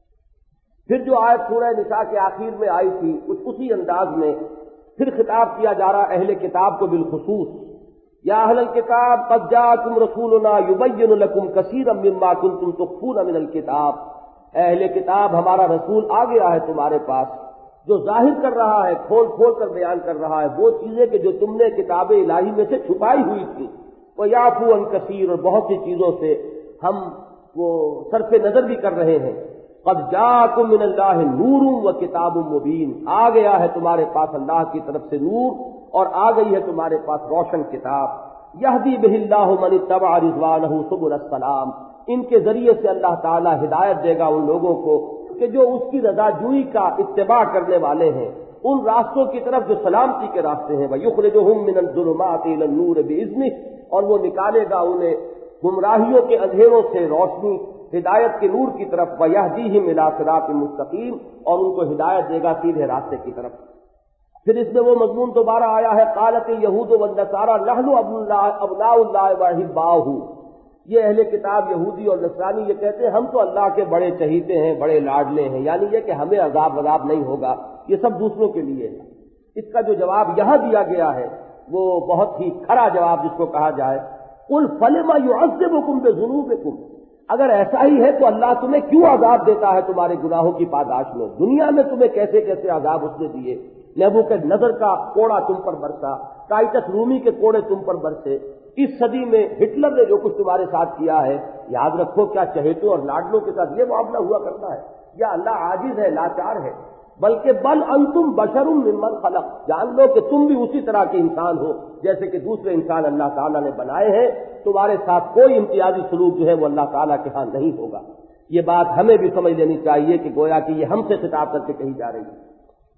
پھر جو آیت سورہ نساء کے آخر میں آئی تھی کچھ اسی انداز میں پھر خطاب کیا جا رہا اہل کتاب کو بالخصوص. یا اہل الکتاب قد جاءکم رسولنا یبین لکم کثیرا مما کنتم تخفون من الکتاب، اہل کتاب ہمارا رسول آ گیا ہے تمہارے پاس جو ظاہر کر رہا ہے، کھول کھول کر بیان کر رہا ہے وہ چیزیں کہ جو تم نے کتاب الہی میں سے چھپائی ہوئی تھی. ویعفو عن کثیر، اور بہت سی چیزوں سے ہم وہ صرف نظر بھی کر رہے ہیں. قد جاءکم من اللہ نور و کتاب مبین، آ گیا ہے تمہارے پاس اللہ کی طرف سے نور اور آ گئی ہے تمہارے پاس روشن کتاب. یہدی بہ اللہ من اتبع رضوانہ سبل السلام، ان کے ذریعے سے اللہ تعالی ہدایت دے گا ان لوگوں کو کہ جو اس کی رضا جوئی کا اتباع کرنے والے ہیں ان راستوں کی طرف جو سلامتی کے راستے ہیں. ویخرجہم من الظلمات الی النور باذنہ، اور وہ نکالے گا انہیں گمراہیوں کے اندھیروں سے روشنی ہدایت کے نور کی طرف. ویہدیہم الی صراط مستقیم، اور ان کو ہدایت دے گا سیدھے راستے کی طرف. پھر اس میں وہ مضمون دوبارہ آیا ہے قالت الیہود والنصارى نحن ابناء اللہ واحباؤہ، یہ اہل کتاب یہودی اور نصرانی یہ کہتے ہیں ہم تو اللہ کے بڑے چہیتے ہیں، بڑے لاڈلے ہیں، یعنی یہ کہ ہمیں عذاب عذاب نہیں ہوگا، یہ سب دوسروں کے لیے ہے. اس کا جو جواب یہاں دیا گیا ہے وہ بہت ہی کھرا جواب جس کو کہا جائے. قل فلم يعذبكم بذنوبكم، اگر ایسا ہی ہے تو اللہ تمہیں کیوں عذاب دیتا ہے تمہارے گناہوں کی پاداش میں؟ دنیا میں تمہیں کیسے کیسے عذاب اس نے دیے. نیبوکدنضر کا کوڑا تم پر برسا، ٹائٹس رومی کے کوڑے تم پر برسے، اس صدی میں ہٹلر نے جو کچھ تمہارے ساتھ کیا ہے، یاد رکھو کیا چہیتوں اور لاڈلوں کے ساتھ یہ معاملہ ہوا کرتا ہے؟ یا اللہ عاجز ہے، لاچار ہے؟ بلکہ بل انتم بشر ممن خلق، جان لو کہ تم بھی اسی طرح کے انسان ہو جیسے کہ دوسرے انسان اللہ تعالیٰ نے بنائے ہیں. تمہارے ساتھ کوئی امتیازی سلوک جو ہے وہ اللہ تعالیٰ کے ہاں نہیں ہوگا. یہ بات ہمیں بھی سمجھ لینی چاہیے کہ گویا کہ یہ ہم سے خطاب کر کے کہی جا رہی ہے.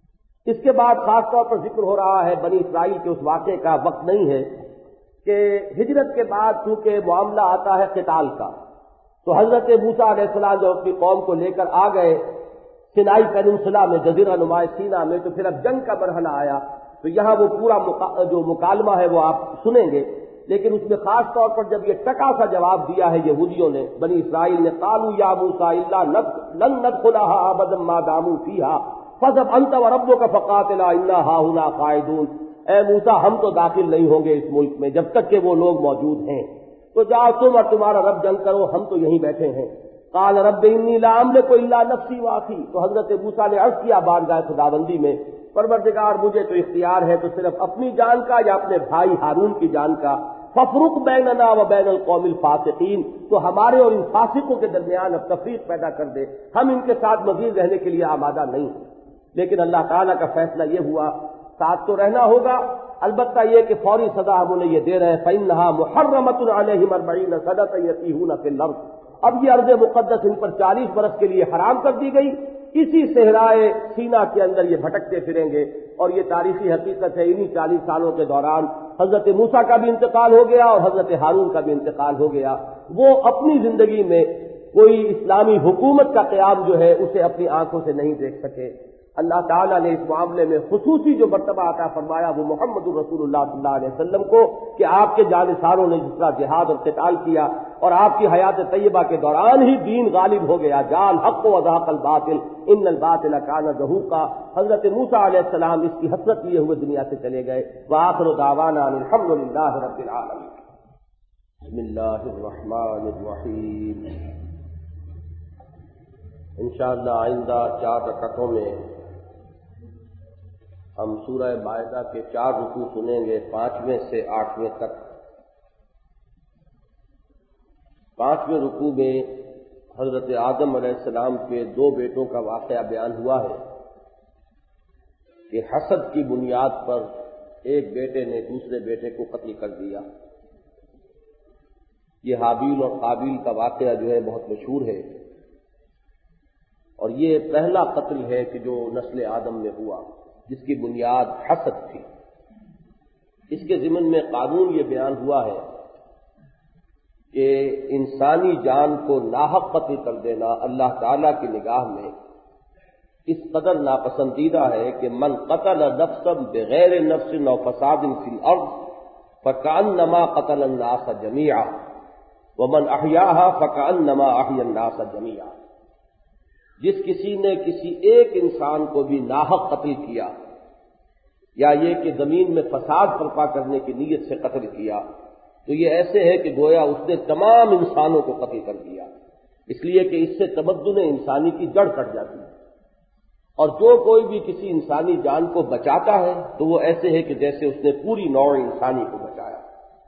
اس کے بعد خاص طور پر ذکر ہو رہا ہے بنی اسرائیل کے اس واقعے کا. وقت نہیں ہے کہ ہجرت کے بعد چونکہ معاملہ آتا ہے قتال کا، تو حضرت موسیٰ علیہ السلام جو اپنی قوم کو لے کر آ گئے سینائی پیننسلا میں، جزیرہ نما سینا میں، تو پھر اب جنگ کا مرحلہ آیا. تو یہاں وہ پورا مقا... جو مکالمہ ہے وہ آپ سنیں گے، لیکن اس میں خاص طور پر جب یہ ٹکا سا جواب دیا ہے یہودیوں نے، بنی اسرائیل نے، قالوا یا موسیٰ الا لن ندخلها ابدا ما داموا فيها فاذهب انت وربك فقاتلا انا هاهنا قاعدون، اے موسیٰ ہم تو داخل نہیں ہوں گے اس ملک میں جب تک کہ وہ لوگ موجود ہیں، تو جاؤ تم اور تمہارا رب جنگ کرو، ہم تو یہیں بیٹھے ہیں. قال رب انی لا املک الا نفسی واخی، تو حضرت موسیٰ نے عرض کیا بارگاہ خداوندی میں، پروردگار مجھے تو اختیار ہے تو صرف اپنی جان کا یا اپنے بھائی ہارون کی جان کا. ففرق بیننا و بین القوم الفاسقین، تو ہمارے اور ان فاسقوں کے درمیان اب تفریق پیدا کر دے، ہم ان کے ساتھ مزید رہنے کے لیے آمادہ نہیں ہیں. لیکن اللہ تعالیٰ کا فیصلہ یہ ہوا ساتھ تو رہنا ہوگا، البتہ یہ کہ فوری سزا ہم انہیں یہ دے رہے ہیں فإنها محرمۃ علیہم اربعین سنۃ یتیہون فی الارض، اب یہ ارض مقدس ان پر چالیس برس کے لیے حرام کر دی گئی، اسی صحرائے سینا کے اندر یہ بھٹکتے پھریں گے. اور یہ تاریخی حقیقت ہے، انہی چالیس سالوں کے دوران حضرت موسیٰ کا بھی انتقال ہو گیا اور حضرت ہارون کا بھی انتقال ہو گیا. وہ اپنی زندگی میں کوئی اسلامی حکومت کا قیام جو ہے اسے اپنی آنکھوں سے نہیں دیکھ سکے. اللہ تعالیٰ نے اس معاملے میں خصوصی جو مرتبہ عطا فرمایا وہ محمد الرسول اللہ صلی اللہ علیہ وسلم کو، کہ آپ کے جانثاروں نے جس طرح جہاد اور قتال کیا اور آپ کی حیات طیبہ کے دوران ہی دین غالب ہو گیا. جاء الحق وزهق الباطل ان الباطل كان زهوقا، حضرت موسیٰ علیہ السلام اس کی حسرت لیے ہوئے دنیا سے چلے گئے. وآخر دعوانا ان الحمد للہ رب العالمین. بسم اللہ الرحمن الرحیم. انشاءاللہ آئندہ چار رکعتوں میں ہم سورہ مائدہ کے چار رکوع سنیں گے، پانچویں سے آٹھویں تک. پانچویں رکوع میں حضرت آدم علیہ السلام کے دو بیٹوں کا واقعہ بیان ہوا ہے کہ حسد کی بنیاد پر ایک بیٹے نے دوسرے بیٹے کو قتل کر دیا. یہ حابیل اور قابیل کا واقعہ جو ہے بہت مشہور ہے، اور یہ پہلا قتل ہے کہ جو نسل آدم میں ہوا جس کی بنیاد حسد تھی. اس کے ضمن میں قانون یہ بیان ہوا ہے کہ انسانی جان کو ناحق قتل کر دینا اللہ تعالی کی نگاہ میں اس قدر ناپسندیدہ ہے کہ من قتل نفسا بغیر نفس او فساد فی الارض فکأنما قتل الناس جميعا ومن احیاها فکأنما احیا الناس جميعا۔ جس کسی نے کسی ایک انسان کو بھی ناحق قتل کیا یا یہ کہ زمین میں فساد برپا کرنے کی نیت سے قتل کیا تو یہ ایسے ہے کہ گویا اس نے تمام انسانوں کو قتل کر دیا، اس لیے کہ اس سے تمدن انسانی کی جڑ کٹ جاتی ہے۔ اور جو کوئی بھی کسی انسانی جان کو بچاتا ہے تو وہ ایسے ہے کہ جیسے اس نے پوری نوع انسانی کو بچایا۔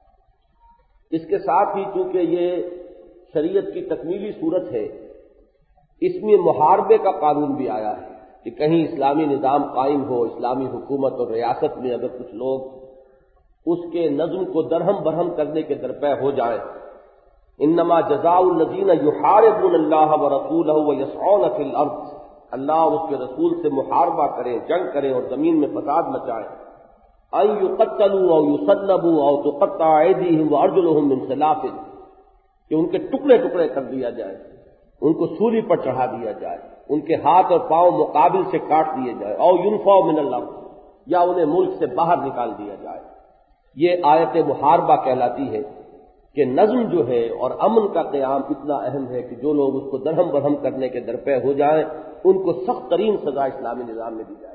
اس کے ساتھ ہی چونکہ یہ شریعت کی تکمیلی صورت ہے، اس میں محاربے کا قانون بھی آیا ہے کہ کہیں اسلامی نظام قائم ہو، اسلامی حکومت اور ریاست میں اگر کچھ لوگ اس کے نظم کو درہم برہم کرنے کے درپے ہو جائیں، انما جزاء الذین یحاربون اللہ ورسولہ ویسعون فی الارض، اللہ اور اس کے رسول سے محاربہ کریں، جنگ کریں اور زمین میں فساد مچائیں، ان یقتلوا او یصلبوا او تقطع ایدیہم وارجلہم من خلاف، کہ ان کے ٹکڑے ٹکڑے کر دیا جائے، ان کو سولی پر چڑھا دیا جائے، ان کے ہاتھ اور پاؤں مقابل سے کاٹ دیے جائے، او ینفوا من الارض، یا انہیں ملک سے باہر نکال دیا جائے۔ یہ آیت محاربہ کہلاتی ہے کہ نظم جو ہے اور امن کا قیام اتنا اہم ہے کہ جو لوگ اس کو درہم برہم کرنے کے درپے ہو جائیں ان کو سخت ترین سزا اسلامی نظام میں دی جائے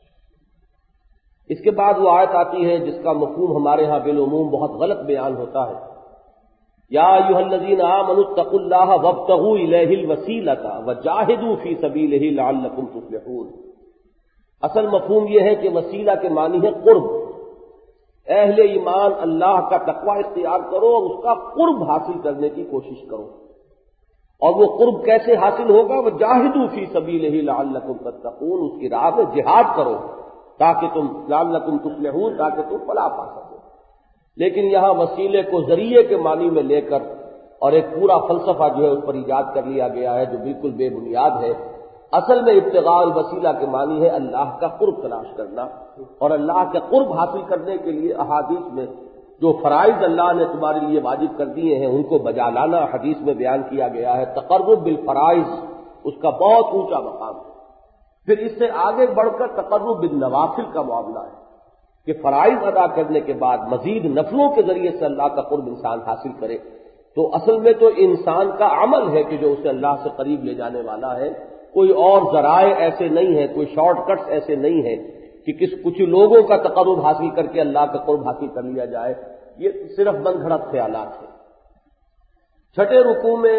گی۔ اس کے بعد وہ آیت آتی ہے جس کا مفہوم ہمارے ہاں بالعموم بہت غلط بیان ہوتا ہے، یا ایھا الذین آمنوا اتقوا اللہ وابتغوا الیہ الوسیلۃ وجاہدوا فی سبیلہ لعلکم تفلحون۔ اصل مفہوم یہ ہے کہ وسیلہ کے معنی ہے قرب، اہل ایمان اللہ کا تقوی اختیار کرو اور اس کا قرب حاصل کرنے کی کوشش کرو، اور وہ قرب کیسے حاصل ہوگا؟ وجاہدوا فی سبیلہ لعلکم تتقون، اس کی راہ میں جہاد کرو تاکہ تم لعلکم تفلحون، تاکہ تم فلاح پا سکو۔ لیکن یہاں وسیلے کو ذریعے کے معنی میں لے کر اور ایک پورا فلسفہ جو ہے اس پر ایجاد کر لیا گیا ہے جو بالکل بے بنیاد ہے۔ اصل میں ابتغاء الوسیلہ کے معنی ہے اللہ کا قرب تلاش کرنا، اور اللہ کے قرب حاصل کرنے کے لیے احادیث میں جو فرائض اللہ نے تمہارے لیے واجب کر دیے ہیں ان کو بجا لانا حدیث میں بیان کیا گیا ہے۔ تقرب بالفرائض اس کا بہت اونچا مقام ہے۔ پھر اس سے آگے بڑھ کر تقرب بالنوافل کا معاملہ ہے کہ فرائض ادا کرنے کے بعد مزید نفلوں کے ذریعے سے اللہ کا قرب انسان حاصل کرے۔ تو اصل میں تو انسان کا عمل ہے کہ جو اسے اللہ سے قریب لے جانے والا ہے، کوئی اور ذرائع ایسے نہیں ہیں، کوئی شارٹ کٹس ایسے نہیں ہیں کہ کس کچھ لوگوں کا تقرب حاصل کر کے اللہ کا قرب حاصل کر لیا جائے، یہ صرف من گھڑت خیالات ہیں۔ چھٹے رکوع میں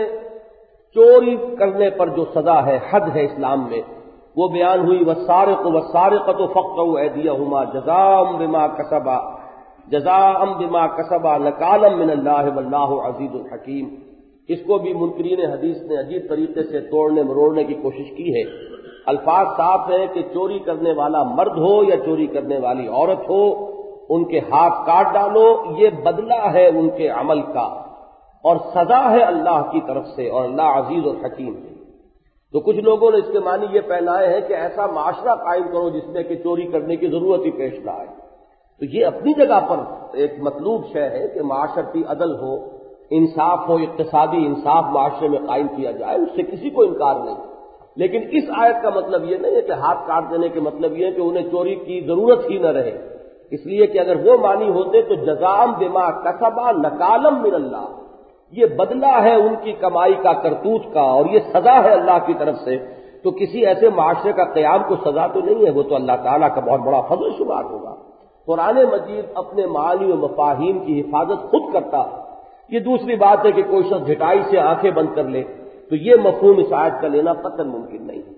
چوری کرنے پر جو سزا ہے، حد ہے اسلام میں، وہ بیان ہوئی والسارق والسارقۃ فاقطعوا ایدیہما جزاء بما کسبا جزاء بما کسبا نکالا من اللہ واللہ عزیز الحکیم۔ اس کو بھی منکرین حدیث نے عجیب طریقے سے توڑنے مروڑنے کی کوشش کی ہے۔ الفاظ صاف ہے کہ چوری کرنے والا مرد ہو یا چوری کرنے والی عورت ہو، ان کے ہاتھ کاٹ ڈالو، یہ بدلہ ہے ان کے عمل کا اور سزا ہے اللہ کی طرف سے، اور اللہ عزیز اور حکیم ہے۔ تو کچھ لوگوں نے اس کے معنی یہ پہنائے ہیں کہ ایسا معاشرہ قائم کرو جس میں کہ چوری کرنے کی ضرورت ہی پیش نہ آئے۔ تو یہ اپنی جگہ پر ایک مطلوب شے ہے کہ معاشرتی عدل ہو، انصاف ہو، اقتصادی انصاف معاشرے میں قائم کیا جائے، اس سے کسی کو انکار نہیں۔ لیکن اس آیت کا مطلب یہ نہیں ہے کہ ہاتھ کاٹ دینے کے مطلب یہ ہے کہ انہیں چوری کی ضرورت ہی نہ رہے، اس لیے کہ اگر وہ معنی ہوتے تو جزاء بما کسبا نکالا من اللہ، یہ بدلہ ہے ان کی کمائی کا، کرتوت کا، اور یہ سزا ہے اللہ کی طرف سے، تو کسی ایسے معاشرے کا قیام کو سزا تو نہیں ہے، وہ تو اللہ تعالیٰ کا بہت بڑا فضل شمار ہوگا۔ قرآن مجید اپنے معانی و مفاہیم کی حفاظت خود کرتا ہے۔ یہ دوسری بات ہے کہ کوئی شخص گھٹائی سے آنکھیں بند کر لے تو یہ مفہوم اس آیت کا لینا قطعاً ممکن نہیں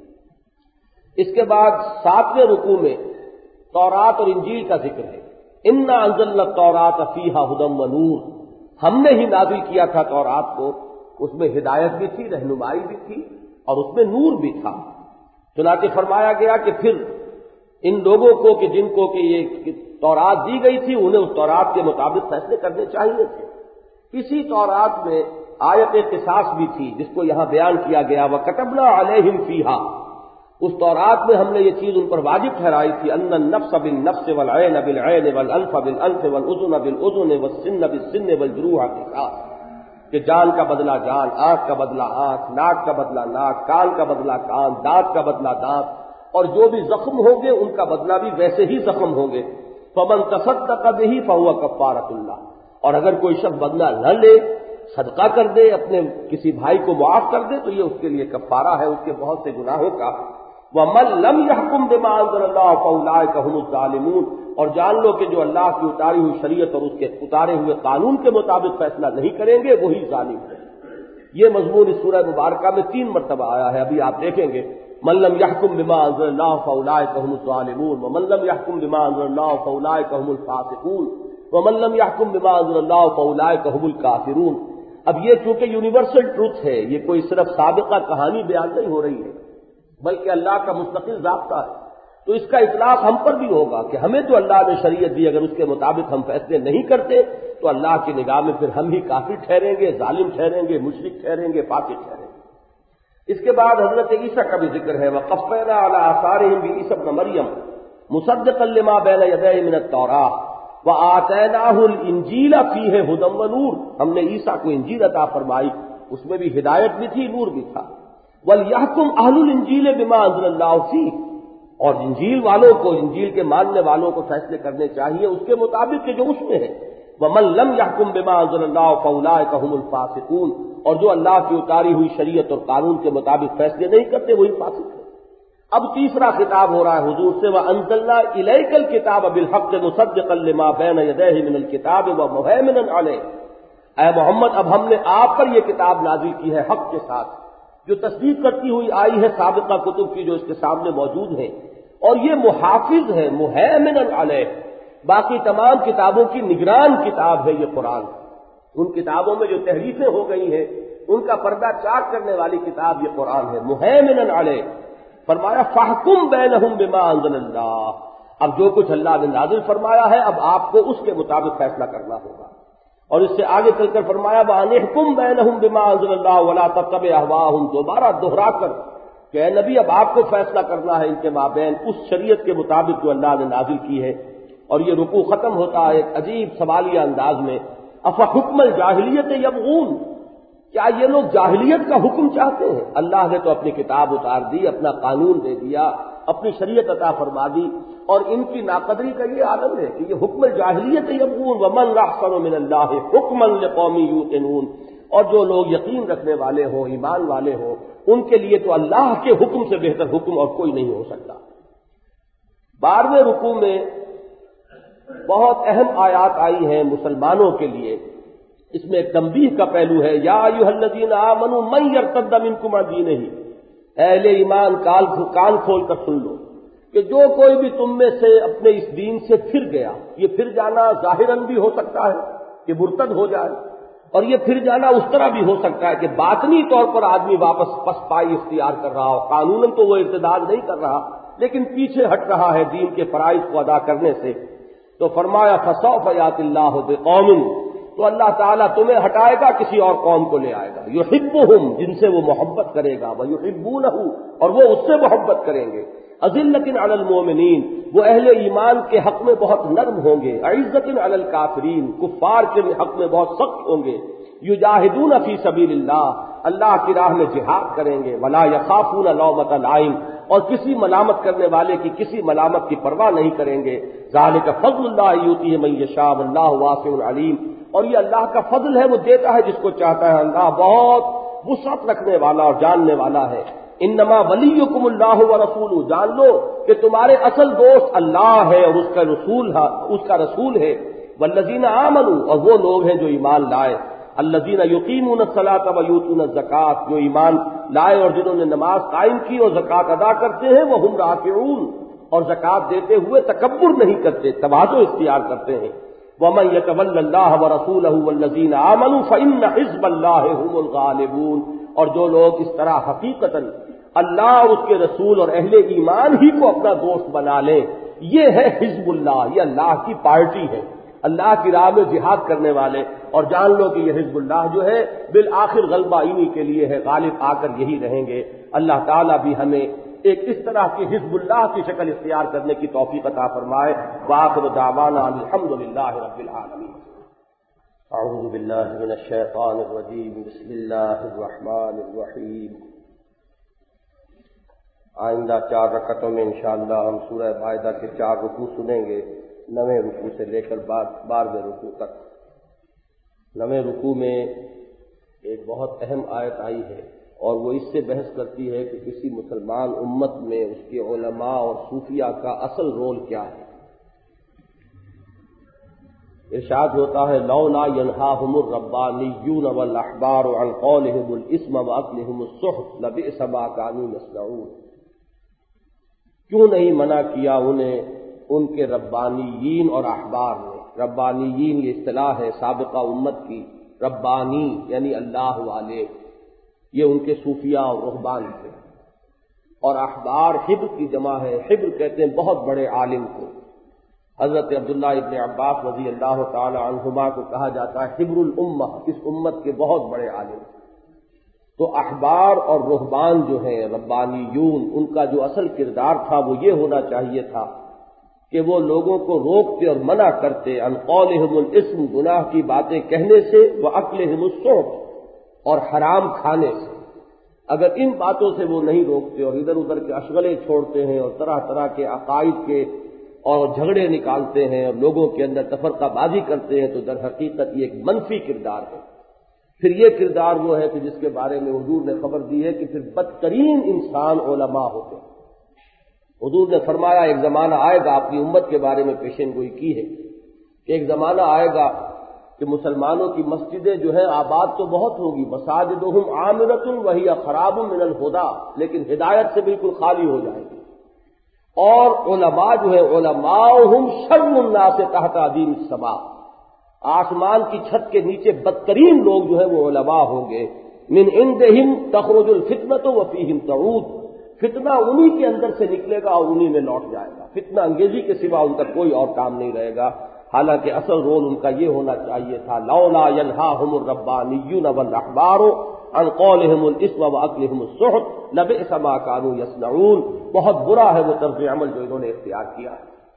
ہے۔ اس کے بعد ساتویں رکوع میں تورات اور انجیل کا ذکر ہے۔ انا انزلنا التوراۃ فیہا ھدی و نور، ہم نے ہی نازل کیا تھا تورات کو، اس میں ہدایت بھی تھی، رہنمائی بھی تھی، اور اس میں نور بھی تھا۔ چنانچہ فرمایا گیا کہ پھر ان لوگوں کو کہ جن کو کہ یہ تورات دی گئی تھی انہیں اس تورات کے مطابق فیصلے کرنے چاہیے تھے۔ اسی تورات میں آیت قصاص بھی تھی جس کو یہاں بیان کیا گیا، وَكَتَبْنَا عَلَيْهِمْ فِيهَا، اس تورات میں ہم نے یہ چیز ان پر واجب ٹھہرائی تھی، أَنَّ النَّفْسَ بِالنَّفْسِ وَالْعَيْنَ بِالْعَيْنِ وَالْأَنْفَ بِالْأَنْفِ وَالْأُذُنَ بِالْأُذُنِ وَالسِّنَّ بِالسِّنِّ وَالْجُرُوحَ قِصَاصٌ، کہ جان کا بدلہ جان، آنکھ کا بدلہ آنکھ، ناک کا بدلہ ناک، کان کا بدلہ کان، دانت کا بدلہ دانت، اور جو بھی زخم ہوں گے ان کا بدلہ بھی ویسے ہی زخم ہوں گے۔ فمن تصدق به فهو کفارۃ اللہ، اور اگر کوئی شخص بدلہ نہ لے، صدقہ کر دے، اپنے کسی بھائی کو معاف کر دے، تو یہ اس کے لیے کفارہ ہے اس کے بہت سے گناہوں کا۔ وَمَن لَّمْ يَحْكُم بِمَا أَنزَلَ اللَّهُ فَأُولَٰئِكَ هُمُ الظَّالِمُونَ، اور جان لو کہ جو اللہ کی اتاری ہوئی شریعت اور اس کے اتارے ہوئے قانون کے مطابق فیصلہ نہیں کریں گے وہی ظالم ہے۔ یہ مضمون اس سورہ مبارکہ میں تین مرتبہ آیا ہے، ابھی آپ دیکھیں گے۔ من لم يحكم بما انزل الله فاولئك هم الظالمون ومن لم يحكم بما انزل الله فاولئك هم الفاسقون ومن لم يحكم بما انزل الله فاولئك هم الكافرون۔ اب یہ چونکہ یونیورسل ٹروتھ ہے، یہ کوئی صرف سابقہ کہانی بیان نہیں ہو رہی ہے بلکہ اللہ کا مستقل ضابطہ ہے، تو اس کا اطلاق ہم پر بھی ہوگا کہ ہمیں تو اللہ نے شریعت دی، اگر اس کے مطابق ہم فیصلے نہیں کرتے تو اللہ کی نگاہ میں پھر ہم ہی کافر ٹھہریں گے، ظالم ٹھہریں گے، مشرک ٹھہریں گے، فاسق ٹھہریں گے۔ اس کے بعد حضرت عیسیٰ کا بھی ذکر ہے، وَقَفَّيْنَا عَلَىٰ آثَارِهِمْ بِعِیسَیٰ ابْنِ مَرْیَمَ مُصَدِّقًا لِمَا بَیْنَ یَدَیْهِ مِنَ التَّوْرَاةِ وَآتَیْنَاهُ الْإِنجِیلَ فِیہِ ھُدًى وَنُورٌ، ہم نے عیسیٰ کو انجیل عطا فرمائی، اس میں بھی ہدایت بھی تھی، نور بھی تھا۔ وَلْیَحْکُمْ أَہْلُ الْإِنجِیلِ بِمَا أَنزَلَ اللَّهُ فِیہ، اور انجیل والوں کو، انجیل کے ماننے والوں کو فیصلے کرنے چاہیے اس کے مطابق کہ جو اس میں ہے۔ وَمَن لَّمْ يَحْکُم بِمَا أَنزَلَ اللَّهُ فَأُولَٰئِکَ هُمُ الْفَاسِقُونَ، اور جو اللہ کی اتاری ہوئی شریعت اور قانون کے مطابق فیصلے نہیں کرتے وہی فاسق ہے۔ اب تیسرا خطاب ہو رہا ہے حضور سے، وَأَنزَلْنَا إِلَيْكَ الْكِتَابَ بِالْحَقِّ مُصَدِّقًا لِمَا بَيْنَ يَدَيْهِ مِنَ الْكِتَابِ وَمُهَيْمِنًا عَلَيْهِ، اے محمد اب ہم نے آپ پر یہ کتاب نازل کی ہے حق کے ساتھ، جو تصدیق کرتی ہوئی آئی ہے سابقہ کتب کی جو اس کے سامنے موجود ہیں، اور یہ محافظ ہے، مُهَيْمِنًا عَلَيْهِ، باقی تمام کتابوں کی نگران کتاب ہے یہ قرآن۔ ان کتابوں میں جو تحریفیں ہو گئی ہیں ان کا پردہ چاک کرنے والی کتاب یہ قرآن ہے، مُهَيْمِنًا عَلَيْهِ۔ فرمایا فَاحْكُم بَيْنَهُم بِمَا أَنزَلَ اللَّهُ، اب جو کچھ اللہ نے نازل فرمایا ہے اب آپ کو اس کے مطابق فیصلہ کرنا ہوگا۔ اور اس سے آگے چل کر فرمایا وَأَنِحْكُم بَيْنَهُم بِمَا أَنزَلَ اللَّهُ وَلَا تَتَّبِعْ أَهْوَاءَهُم، دوبارہ دوہرا کر کہ اے نبی اب آپ کو فیصلہ کرنا ہے ان کے مابین اس شریعت کے مطابق جو اللہ نے نازل کی ہے۔ اور یہ رکوع ختم ہوتا ہے ایک عجیب سوالیہ انداز میں، افحکم الجاہلیت یبغون، کیا یہ لوگ جاہلیت کا حکم چاہتے ہیں؟ اللہ نے تو اپنی کتاب اتار دی، اپنا قانون دے دیا، اپنی شریعت عطا فرما دی، اور ان کی ناقدری کا یہ عالم ہے کہ یہ حکم الجاہلیت یبغون ومن احسن من اللہ حکما لقوم یوقنون، اور جو لوگ یقین رکھنے والے ہوں، ایمان والے ہوں، ان کے لیے تو اللہ کے حکم سے بہتر حکم اور کوئی نہیں ہو سکتا۔ بارہویں رکوع میں بہت اہم آیات آئی ہیں مسلمانوں کے لیے، اس میں ایک تنبیہ کا پہلو ہے، یا ایھا الذین آمنوا من یرتد منکم عن دینہ، اہل ایمان کان کھول کر سن لو کہ جو کوئی بھی تم میں سے اپنے اس دین سے پھر گیا، یہ پھر جانا ظاہراً بھی ہو سکتا ہے کہ مرتد ہو جائے، اور یہ پھر جانا اس طرح بھی ہو سکتا ہے کہ باطنی طور پر آدمی واپس پسپائی اختیار کر رہا ہو، قانوناً تو وہ ارتداد نہیں کر رہا لیکن پیچھے ہٹ رہا ہے دین کے فرائض کو ادا کرنے سے۔ تو فرمایا فسوف یأتی اللہ بقوم، تو اللہ تعالیٰ تمہیں ہٹائے گا کسی اور قوم کو لے آئے گا، یحبہم، جن سے وہ محبت کرے گا، ویحبونہ، اور وہ اس سے محبت کریں گے، اذلۃ علی المؤمنین، وہ اہل ایمان کے حق میں بہت نرم ہوں گے، عزت علی الکافرین، کفار کے حق میں بہت سخت ہوں گے، یجاہدون فی سبیل اللہ، اللہ کی راہ میں جہاد کریں گے، ولا یخافون لومۃ لائم، اور کسی ملامت کرنے والے کی کسی ملامت کی پرواہ نہیں کریں گے، ذالک فضل اللہ یؤتیہ من یشاء واللہ واسع علیم، اور یہ اللہ کا فضل ہے، وہ دیتا ہے جس کو چاہتا ہے، اللہ بہت وسعت رکھنے والا اور جاننے والا ہے۔ انما ولیکم اللہ ورسولہ، جان لو کہ تمہارے اصل دوست اللہ ہے اور اس کا رسول ہے، اس کا رسول ہے، والذین آمنوا، اور وہ لوگ ہیں جو ایمان لائے، الذین یقیمون الصلاۃ ویؤتون الزکاۃ، جو ایمان لائے اور جنہوں نے نماز قائم کی اور زکوٰۃ ادا کرتے ہیں، وہم راکعون، اور زکوٰۃ دیتے ہوئے تکبر نہیں کرتے، تواضع اختیار کرتے ہیں، ومن یتول اللہ ورسولہ والذین آمنوا فإن حزب اللہ هم الغالبون، اور جو لوگ اس طرح حقیقتاً اللہ اور اس کے رسول اور اہل ایمان ہی کو اپنا دوست بنا لیں، یہ ہے حزب اللہ، یہ اللہ کی پارٹی ہے، اللہ کی راہ میں جہاد کرنے والے، اور جان لو کہ یہ حزب اللہ جو ہے بالآخر غلبہ انہی کے لیے ہے، غالب آ کر یہی رہیں گے۔ اللہ تعالیٰ بھی ہمیں ایک اس طرح کی حزب اللہ کی شکل اختیار کرنے کی توفیق عطا فرمائے۔ وآخر دعوانا الحمد للہ رب العالمین۔ اعوذ باللہ من الشیطان الرجیم بسم اللہ الرحمن الرحیم۔ آئندہ چار رکعتوں میں انشاءاللہ ہم سورہ مائدہ کے چار رکوع سنیں گے، نویں رکوع سے لے کر بارہویں رکوع تک۔ نویں رکوع میں ایک بہت اہم آیت آئی ہے اور وہ اس سے بحث کرتی ہے کہ کسی مسلمان امت میں اس کے علماء اور صوفیاء کا اصل رول کیا ہے۔ ارشاد ہوتا ہے لولا ينهاهم الربانيون والاحبار عن قولهم الاثم واكلهم السحت لبئس ما كانوا يصنعون۔ کیوں نہیں منع کیا انہیں ان کے ربانیین اور احبار نے؟ ربانیین یہ اصطلاح ہے سابقہ امت کی، ربانی یعنی اللہ والے، یہ ان کے صوفیاء اور رہبان تھے، اور احبار حبر کی جمع ہے، حبر کہتے ہیں بہت بڑے عالم کو۔ حضرت عبداللہ ابن عباس رضی اللہ تعالی عنہما کو کہا جاتا ہے حبر الامہ، اس امت کے بہت بڑے عالم۔ تو احبار اور رہبان جو ہیں ربانیون، ان کا جو اصل کردار تھا وہ یہ ہونا چاہیے تھا کہ وہ لوگوں کو روکتے اور منع کرتے عن قولہم الاسم، گناہ کی باتیں کہنے سے، واکلہم السحت، اور حرام کھانے سے۔ اگر ان باتوں سے وہ نہیں روکتے اور ادھر ادھر کے اشغلے چھوڑتے ہیں اور طرح طرح کے عقائد کے اور جھگڑے نکالتے ہیں اور لوگوں کے اندر تفرقہ بازی کرتے ہیں، تو در حقیقت یہ ایک منفی کردار ہے۔ پھر یہ کردار وہ ہے کہ جس کے بارے میں حضور نے خبر دی ہے کہ پھر بدترین انسان علماء ہوتے ہیں۔ حضور نے فرمایا ایک زمانہ آئے گا، اپنی امت کے بارے میں پیشین گوئی کی ہے کہ ایک زمانہ آئے گا کہ مسلمانوں کی مسجدیں جو ہیں آباد تو بہت ہوگی، مساجدہم عامرۃ وہی خراب من الہدی، لیکن ہدایت سے بالکل خالی ہو جائے گی۔ اور علماء جو ہے علماءہم شر الناس تحت عظیم السماء، آسمان کی چھت کے نیچے بدترین لوگ جو ہیں وہ علماء ہوں گے۔ من عندہم تخرج الفتنۃ وفیہم تعود، فتنہ انہی کے اندر سے نکلے گا اور انہی میں لوٹ جائے گا، فتنہ انگیزی کے سوا ان کا کوئی اور کام نہیں رہے گا۔ حالانکہ اصل رول ان کا یہ ہونا چاہیے تھا لولا ينهاهم الربانيون والاحبار عن قولهم الاثم واكلهم السحت لبئس ما كانوا يصنعون۔ بہت برا ہے وہ طرز عمل جو انہوں نے اختیار کیا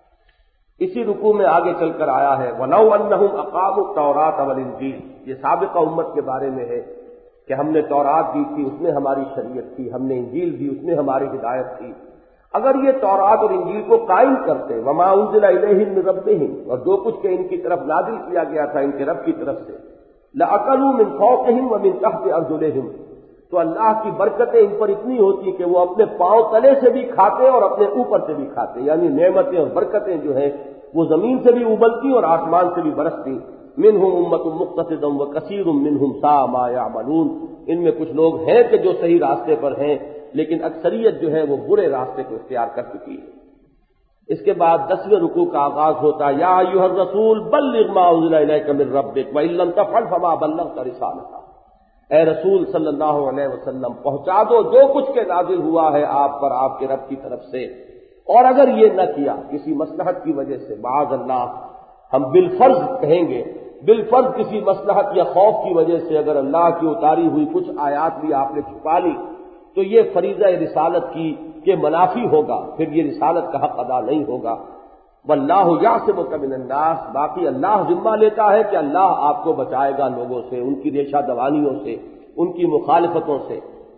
ہے۔ اسی رکوع میں آگے چل کر آیا ہے وَلَوْ أَنَّهُمْ أَقَامُوا التَّوْرَاةَ وَالْإِنْجِيلَ، یہ سابقہ امت کے بارے میں ہے کہ ہم نے تورات دی تھی، اس میں ہماری شریعت تھی، ہم نے انجیل دی، اس میں ہماری ہدایت تھی۔ اگر یہ تورات اور انجیل کو قائم کرتے وما انزل الیہم من ربہم، اور جو کچھ کہ ان کی طرف نازل کیا گیا تھا ان کے رب کی طرف سے، لأکلوا من فوقہم ومن تحت ارجلہم، تو اللہ کی برکتیں ان پر اتنی ہوتی کہ وہ اپنے پاؤں تلے سے بھی کھاتے اور اپنے اوپر سے بھی کھاتے، یعنی نعمتیں اور برکتیں جو ہیں وہ زمین سے بھی ابلتی اور آسمان سے بھی برستی۔ منہم امۃ مقتصد وکثیر منہم ساء ما یعملون، ان میں کچھ لوگ ہیں کہ جو صحیح راستے پر ہیں، لیکن اکثریت جو ہے وہ برے راستے کو اختیار کر چکی ہے۔ اس کے بعد دسویں رکوع کا آغاز ہوتا ہے یا ایھا الرسول بلغ ما انزل الیک من ربک وان لم تفعل فما بلغت رسالتہ، اے رسول صلی اللہ علیہ وسلم پہنچا دو جو کچھ کے نازل ہوا ہے آپ پر آپ کے رب کی طرف سے، اور اگر یہ نہ کیا کسی مصلحت کی وجہ سے، معاذ اللہ ہم بالفرض کہیں گے، بالفرض کسی مصلحت یا خوف کی وجہ سے اگر اللہ کی اتاری ہوئی کچھ آیات بھی آپ نے چھپا لی تو یہ فریضہ رسالت کی کے منافی ہوگا، پھر یہ رسالت کا حق ادا نہیں ہوگا۔ واللہ یعصمک من الناس، باقی اللہ ذمہ لیتا ہے کہ اللہ آپ کو بچائے گا لوگوں سے، ان کی ریشہ دوانیوں سے، ان کی مخالفتوں سے۔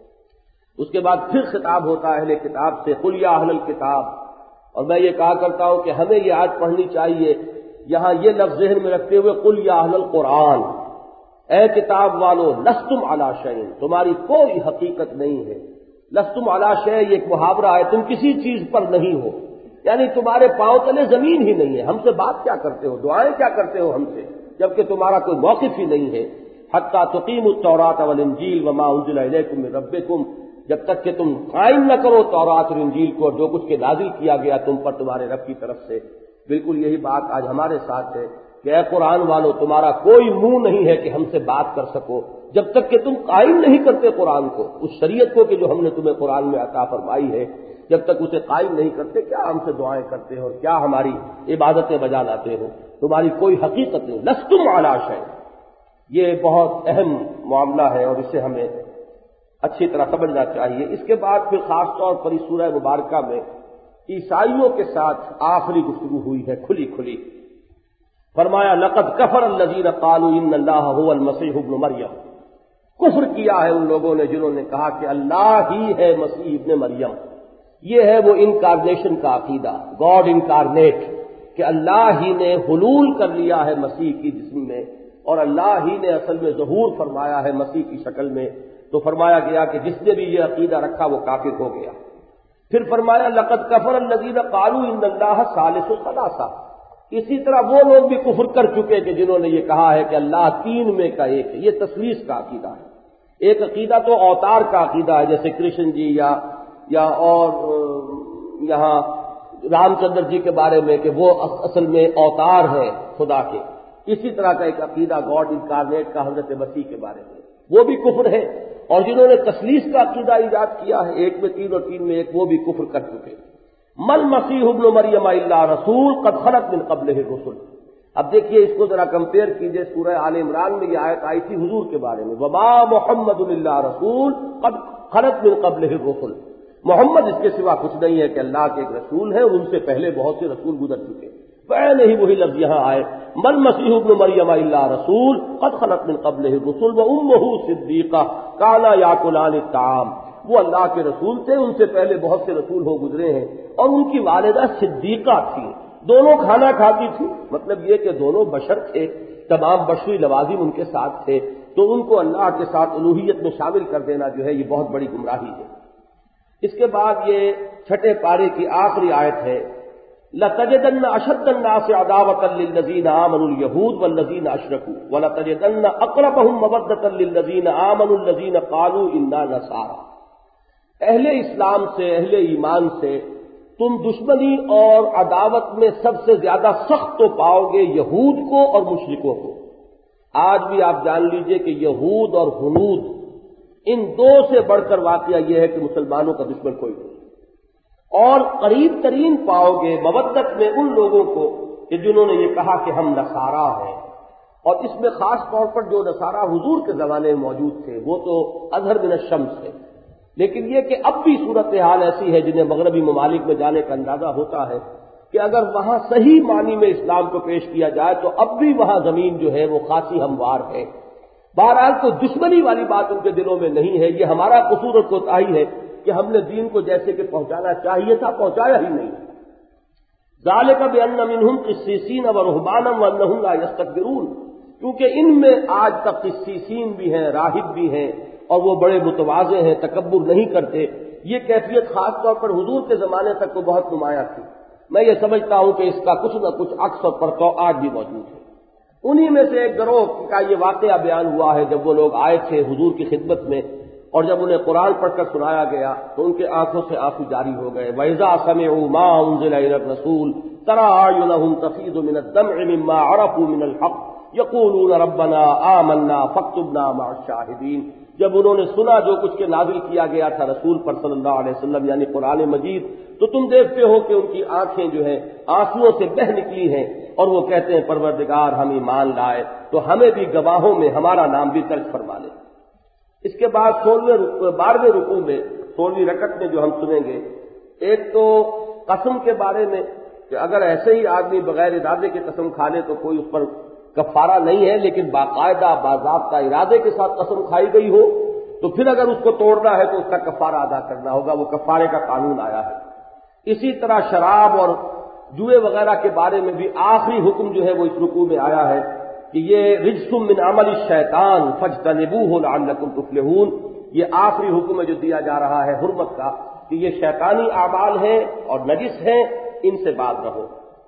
اس کے بعد پھر خطاب ہوتا ہے اہل کتاب سے قل یا اہل الکتاب، اور میں یہ کہا کرتا ہوں کہ ہمیں یہ آیت پڑھنی چاہیے یہاں یہ لفظ ذہن میں رکھتے ہوئے قل یا اہل القرآن، اے کتاب والو لستم علی شیء، تمہاری کوئی حقیقت نہیں ہے۔ لستم علی شیء یہ ایک محاورہ ہے، تم کسی چیز پر نہیں ہو، یعنی تمہارے پاؤں تلے زمین ہی نہیں ہے، ہم سے بات کیا کرتے ہو، دعائیں کیا کرتے ہو ہم سے، جبکہ تمہارا کوئی موقف ہی نہیں ہے۔ حتی تقیموا التوراۃ والانجیل وما انزل الیکم من ربکم، جب تک کہ تم قائم نہ کرو تورات اور انجیل کو اور جو کچھ کے نازل کیا گیا تم پر تمہارے رب کی طرف سے۔ بالکل یہی بات آج ہمارے ساتھ ہے کہ اے قرآن والو تمہارا کوئی منہ نہیں ہے کہ ہم سے بات کر سکو، جب تک کہ تم قائم نہیں کرتے قرآن کو، اس شریعت کو کہ جو ہم نے تمہیں قرآن میں عطا فرمائی ہے، جب تک اسے قائم نہیں کرتے کیا ہم سے دعائیں کرتے ہو اور کیا ہماری عبادتیں بجا لاتے ہو، تمہاری کوئی حقیقت نہیں۔ لستم علی شیء، یہ بہت اہم معاملہ ہے اور اسے ہمیں اچھی طرح سمجھنا چاہیے۔ اس کے بعد پھر خاص طور پر اس سورہ مبارکہ میں عیسائیوں کے ساتھ آخری گفتگو ہوئی ہے کھلی کھلی، فرمایا لقد کفر الذین قالوا ان اللہ هو المسیح ابن مریم، کفر کیا ہے ان لوگوں نے جنہوں نے کہا کہ اللہ ہی ہے مسیح ابن مریم۔ یہ ہے وہ انکارنیشن کا عقیدہ، گاڈ انکارنیٹ، کہ اللہ ہی نے حلول کر لیا ہے مسیح کی جسم میں، اور اللہ ہی نے اصل میں ظہور فرمایا ہے مسیح کی شکل میں۔ تو فرمایا گیا کہ جس نے بھی یہ عقیدہ رکھا وہ کافر ہو گیا۔ پھر فرمایا لقد کفر الذین قالوا ان اللہ ثالث ثلاثہ، اسی طرح وہ لوگ بھی کفر کر چکے کہ جنہوں نے یہ کہا ہے کہ اللہ تین میں کا ایک ہے۔ یہ تثلیث کا عقیدہ ہے۔ ایک عقیدہ تو اوتار کا عقیدہ ہے، جیسے کرشن جی یا یا اور یہاں رام چندر جی کے بارے میں کہ وہ اصل میں اوتار ہے خدا کے۔ اسی طرح کا ایک عقیدہ گاڈ انکارنیٹ کا حضرت مسیح کے بارے میں، وہ بھی کفر ہے۔ اور جنہوں نے تثلیث کا عقیدہ ایجاد کیا ہے، ایک میں تین اور تین میں ایک، وہ بھی کفر کر چکے۔ مل مسیح ابن مریم الا رسول قد خلت من قبلہ الرسل۔ اب دیکھیے اس کو ذرا کمپیئر کیجئے، سورہ آل عمران میں یہ آیت آئی تھی حضور کے بارے میں، وما محمد الا رسول قد خلت من قبلہ الرسل، محمد اس کے سوا کچھ نہیں ہے کہ اللہ کے ایک رسول ہے، اور ان سے پہلے بہت سے رسول گزر چکے۔ نہیں وہی لفظ یہاں آئے، مل مسیح ابن مریم الا رسول قد خلت من قبلہ الرسل وامہ صدیقہ کانا یاکلان الطعام، وہ اللہ کے رسول تھے، ان سے پہلے بہت سے رسول ہو گزرے ہیں، اور ان کی والدہ صدیقہ تھی، دونوں کھانا کھاتی تھی۔ مطلب یہ کہ دونوں بشر تھے، تمام بشری لوازم ان کے ساتھ تھے، تو ان کو اللہ کے ساتھ الوہیت میں شامل کر دینا جو ہے یہ بہت بڑی گمراہی ہے۔ اس کے بعد یہ چھٹے پارے کی آخری آیت ہے، لَتَجِدَنَّ أَشَدَّ النَّاسِ عَدَاوَةً لِلَّذِينَ آمَنُوا الْيَهُودُ وَالَّذِينَ أَشْرَكُوا وَلَتَجِدَنَّ أَقْرَبَهُم مَّوَدَّةً لِلَّذِينَ آمَنُوا الَّذِينَ قَالُوا إِنَّا نَصَارَىٰ، اہل اسلام سے، اہل ایمان سے تم دشمنی اور عداوت میں سب سے زیادہ سخت تو پاؤ گے یہود کو اور مشرکوں کو۔ آج بھی آپ جان لیجئے کہ یہود اور ہنود، ان دو سے بڑھ کر واقعہ یہ ہے کہ مسلمانوں کا دشمن کوئی نہیں، اور قریب ترین پاؤ گے مودت میں ان لوگوں کو کہ جنہوں نے یہ کہا کہ ہم نصارہ ہیں، اور اس میں خاص طور پر جو نصارہ حضور کے زمانے میں موجود تھے وہ تو اظہر من الشمس ہے، لیکن یہ کہ اب بھی صورتحال ایسی ہے جنہیں مغربی ممالک میں جانے کا اندازہ ہوتا ہے کہ اگر وہاں صحیح معنی میں اسلام کو پیش کیا جائے تو اب بھی وہاں زمین جو ہے وہ خاصی ہموار ہے۔ بہرحال کوئی دشمنی والی بات ان کے دلوں میں نہیں ہے، یہ ہمارا قصور اور کوتاہی ہے کہ ہم نے دین کو جیسے کہ پہنچانا چاہیے تھا پہنچایا ہی نہیں۔ ذالک بأن منہم قسیسین ورہبانا وانہم لا یستکبرون، کیونکہ ان میں آج تک قسیسین بھی ہیں، راہب بھی ہیں، اور وہ بڑے متواضع ہیں، تکبر نہیں کرتے۔ یہ کیفیت خاص طور پر حضور کے زمانے تک تو بہت نمایاں تھی۔ میں یہ سمجھتا ہوں کہ اس کا کچھ نہ کچھ عکس اور پرتو آج بھی موجود ہے۔ انہی میں سے ایک گروہ کا یہ واقعہ بیان ہوا ہے جب وہ لوگ آئے تھے حضور کی خدمت میں، اور جب انہیں قرآن پڑھ کر سنایا گیا تو ان کے آنکھوں سے آنسو جاری ہو گئے۔ وَإِذَا سَمِعُوا مَا أُنزِلَ إِلَى الرَّسُولِ تَرَىٰ أَعْيُنَهُمْ تَفِيضُ مِنَ الدَّمْعِ مِمَّا عَرَفُوا مِنَ الْحَقِّ يَقُولُونَ رَبَّنَا آمَنَّا فَاكْتُبْنَا مَعَ الشَّاهِدِينَ، جب انہوں نے سنا جو کچھ کے نازل کیا گیا تھا رسول پر صلی اللہ علیہ وسلم یعنی قرآن مجید، تو تم دیکھتے ہو کہ ان کی آنکھیں جو ہیں آنسوؤں سے بہہ نکلی ہیں، اور وہ کہتے ہیں پروردگار ہم ایمان لائے تو ہمیں بھی گواہوں میں ہمارا نام بھی درج فرما لے۔ اس کے بعد سولہویں بارہویں رکوع میں سولہویں رکعت میں جو ہم سنیں گے، ایک تو قسم کے بارے میں کہ اگر ایسے ہی آدمی بغیر ارادے کے قسم کھا لے تو کوئی اس پر کفارہ نہیں ہے، لیکن باقاعدہ باضابطہ ارادے کے ساتھ قسم کھائی گئی ہو تو پھر اگر اس کو توڑنا ہے تو اس کا کفارہ ادا کرنا ہوگا، وہ کفارے کا قانون آیا ہے۔ اسی طرح شراب اور جوئے وغیرہ کے بارے میں بھی آخری حکم جو ہے وہ اس رکوع میں آیا ہے کہ یہ رجس من عمل الشیطان فاجتنبوہ لعلکم تفلحون، یہ آخری حکم ہے جو دیا جا رہا ہے حرمت کا کہ یہ شیطانی اعمال ہیں اور نجس ہیں، ان سے باز رہو۔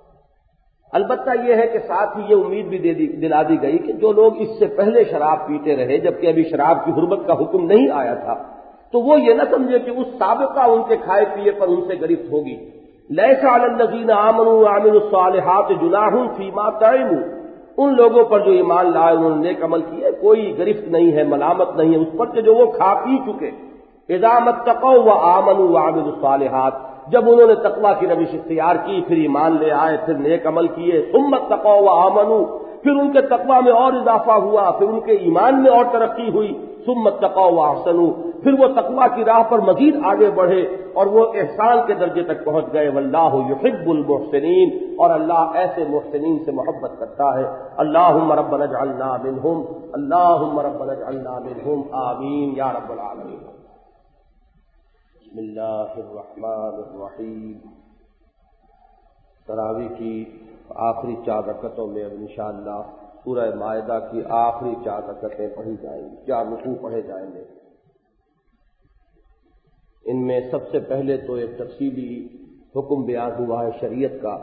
البتہ یہ ہے کہ ساتھ ہی یہ امید بھی دے دی دلا دی گئی کہ جو لوگ اس سے پہلے شراب پیتے رہے جبکہ ابھی شراب کی حرمت کا حکم نہیں آیا تھا، تو وہ یہ نہ سمجھے کہ اس سابقہ ان کے کھائے پیے پر ان سے گرفت ہوگی۔ لیس علی الذین آمنوا وعملوا الصالحات جناح فیما طعموا، ان لوگوں پر جو ایمان لائے انہوں نے نیک عمل کیے کوئی گرفت نہیں ہے، ملامت نہیں ہے اس پر کہ جو وہ کھا پی چکے۔ اذا اتقوا وآمنوا وعملوا الصالحات، جب انہوں نے تقویٰ کی روش اختیار کی، پھر ایمان لے آئے، پھر نیک عمل کیے، ثم اتقوا وآمنوا، پھر ان کے تقویٰ میں اور اضافہ ہوا، پھر ان کے ایمان میں اور ترقی ہوئی، ثم اتقوا واحسنوا، پھر وہ تقویٰ کی راہ پر مزید آگے بڑھے اور وہ احسان کے درجے تک پہنچ گئے۔ واللہ یحب المحسنین، اور اللہ ایسے محسنین سے محبت کرتا ہے۔ اللہم ربنا اجعلنا منہم، اللہم ربنا اجعلنا منہم، آمین یا رب العالمین۔ بسم اللہ الرحمن الرحیم۔ تراویح کی آخری چار رکعتوں میں اب انشاءاللہ سورہ مائدہ کی آخری چار رکعتیں پڑھی جائیں گی، چار رکوع پڑھے جائیں گے۔ ان میں سب سے پہلے تو ایک تفصیلی حکم بیان ہوا ہے شریعت کا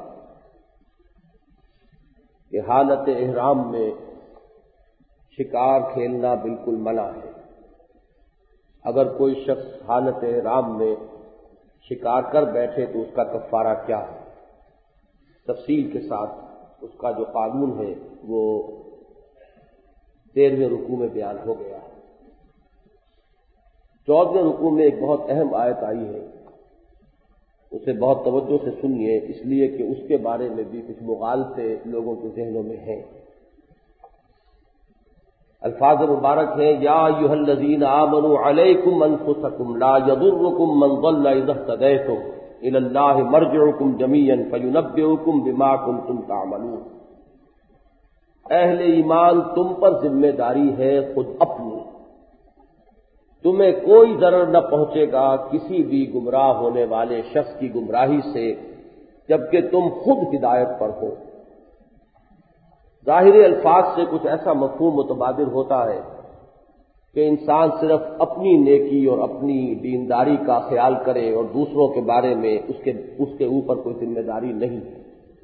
کہ حالت احرام میں شکار کھیلنا بالکل منع ہے۔ اگر کوئی شخص حالت احرام میں شکار کر بیٹھے تو اس کا کفارہ کیا ہے، تفصیل کے ساتھ اس کا جو قانون ہے وہ تیرہویں رکوع میں بیان ہو گیا ہے۔ چودہویں رکوع میں ایک بہت اہم آیت آئی ہے، اسے بہت توجہ سے سنیے، اس لیے کہ اس کے بارے میں بھی کچھ مغالطے لوگوں کے ذہنوں میں ہیں۔ الفاظ مبارک ہیں، یا ایھا الذین آمنوا علیکم انفسکم لا یضرکم من ضل اذا اہتدیتم الی اللہ مرجعکم جمیعا فینبئکم بما کنتم تعملون۔ اہل ایمان تم پر ذمہ داری ہے خود اپنی، تمہیں کوئی ضرر نہ پہنچے گا کسی بھی گمراہ ہونے والے شخص کی گمراہی سے جبکہ تم خود ہدایت پر ہو۔ ظاہری الفاظ سے کچھ ایسا مفہوم متبادر ہوتا ہے کہ انسان صرف اپنی نیکی اور اپنی دینداری کا خیال کرے اور دوسروں کے بارے میں اس کے اس کے اوپر کوئی ذمہ داری نہیں ہے۔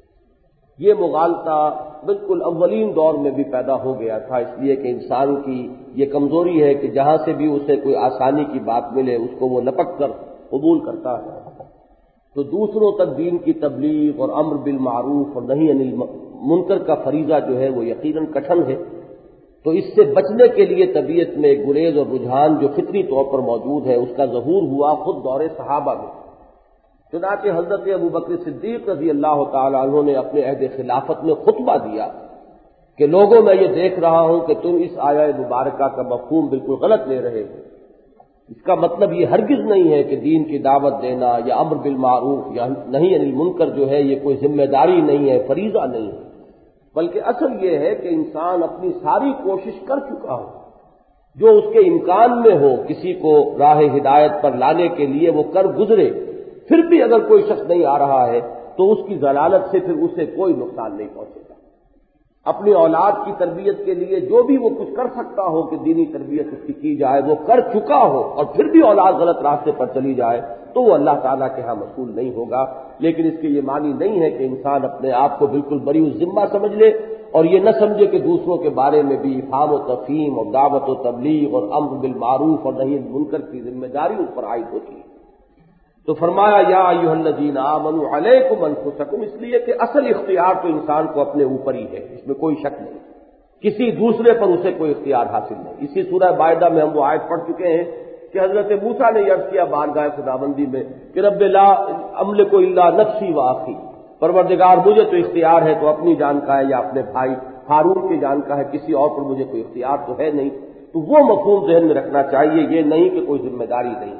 یہ مغالطہ بالکل اولین دور میں بھی پیدا ہو گیا تھا، اس لیے کہ انسان کی یہ کمزوری ہے کہ جہاں سے بھی اسے کوئی آسانی کی بات ملے اس کو وہ لپک کر قبول کرتا ہے۔ تو دوسروں تک دین کی تبلیغ اور امر بالمعروف اور نہی عن المنکر کا فریضہ جو ہے وہ یقیناً کٹھن ہے۔ تو اس سے بچنے کے لیے طبیعت میں ایک گریز اور رجحان جو فطری طور پر موجود ہے اس کا ظہور ہوا خود دور صحابہ میں۔ چنانچہ حضرت ابوبکر صدیق رضی اللہ تعالی عنہ نے اپنے عہد خلافت میں خطبہ دیا کہ لوگوں میں یہ دیکھ رہا ہوں کہ تم اس آیہ مبارکہ کا مفہوم بالکل غلط لے رہے ہو۔ اس کا مطلب یہ ہرگز نہیں ہے کہ دین کی دعوت دینا یا امر بالمعروف یا نہی عن المنکر جو ہے یہ کوئی ذمہ داری نہیں ہے، فریضہ نہیں ہے، بلکہ اصل یہ ہے کہ انسان اپنی ساری کوشش کر چکا ہو، جو اس کے امکان میں ہو کسی کو راہ ہدایت پر لانے کے لیے وہ کر گزرے، پھر بھی اگر کوئی شخص نہیں آ رہا ہے تو اس کی ضلالت سے پھر اسے کوئی نقصان نہیں پہنچے گا۔ اپنی اولاد کی تربیت کے لیے جو بھی وہ کچھ کر سکتا ہو کہ دینی تربیت اس کی کی جائے وہ کر چکا ہو اور پھر بھی اولاد غلط راستے پر چلی جائے تو وہ اللہ تعالیٰ کے ہاں مسئول نہیں ہوگا۔ لیکن اس کے یہ معنی نہیں ہے کہ انسان اپنے آپ کو بالکل بری الذمہ سمجھ لے اور یہ نہ سمجھے کہ دوسروں کے بارے میں بھی افہام و تفہیم اور دعوت و تبلیغ اور امر بالمعروف اور نہی عن المنکر کی ذمہ داری اس پر عائد ہوتی ہے۔ تو فرمایا یا ایھا الذین آمنوا علیکم انفسکم، اس لیے کہ اصل اختیار تو انسان کو اپنے اوپر ہی ہے، اس میں کوئی شک نہیں، کسی دوسرے پر اسے کوئی اختیار حاصل نہیں۔ اسی سورہ مائدہ میں ہم وہ آیت پڑھ چکے ہیں کہ حضرت موسیٰ نے عرض کیا بارگاہ خداوندی میں کہ رب لا املک الا نفسی و اخی، پروردگار مجھے تو اختیار ہے تو اپنی جان کا ہے یا اپنے بھائی ہارون کی جان کا ہے، کسی اور پر مجھے کوئی اختیار تو ہے نہیں۔ تو وہ مفہوم ذہن میں رکھنا چاہیے، یہ نہیں کہ کوئی ذمہ داری نہیں۔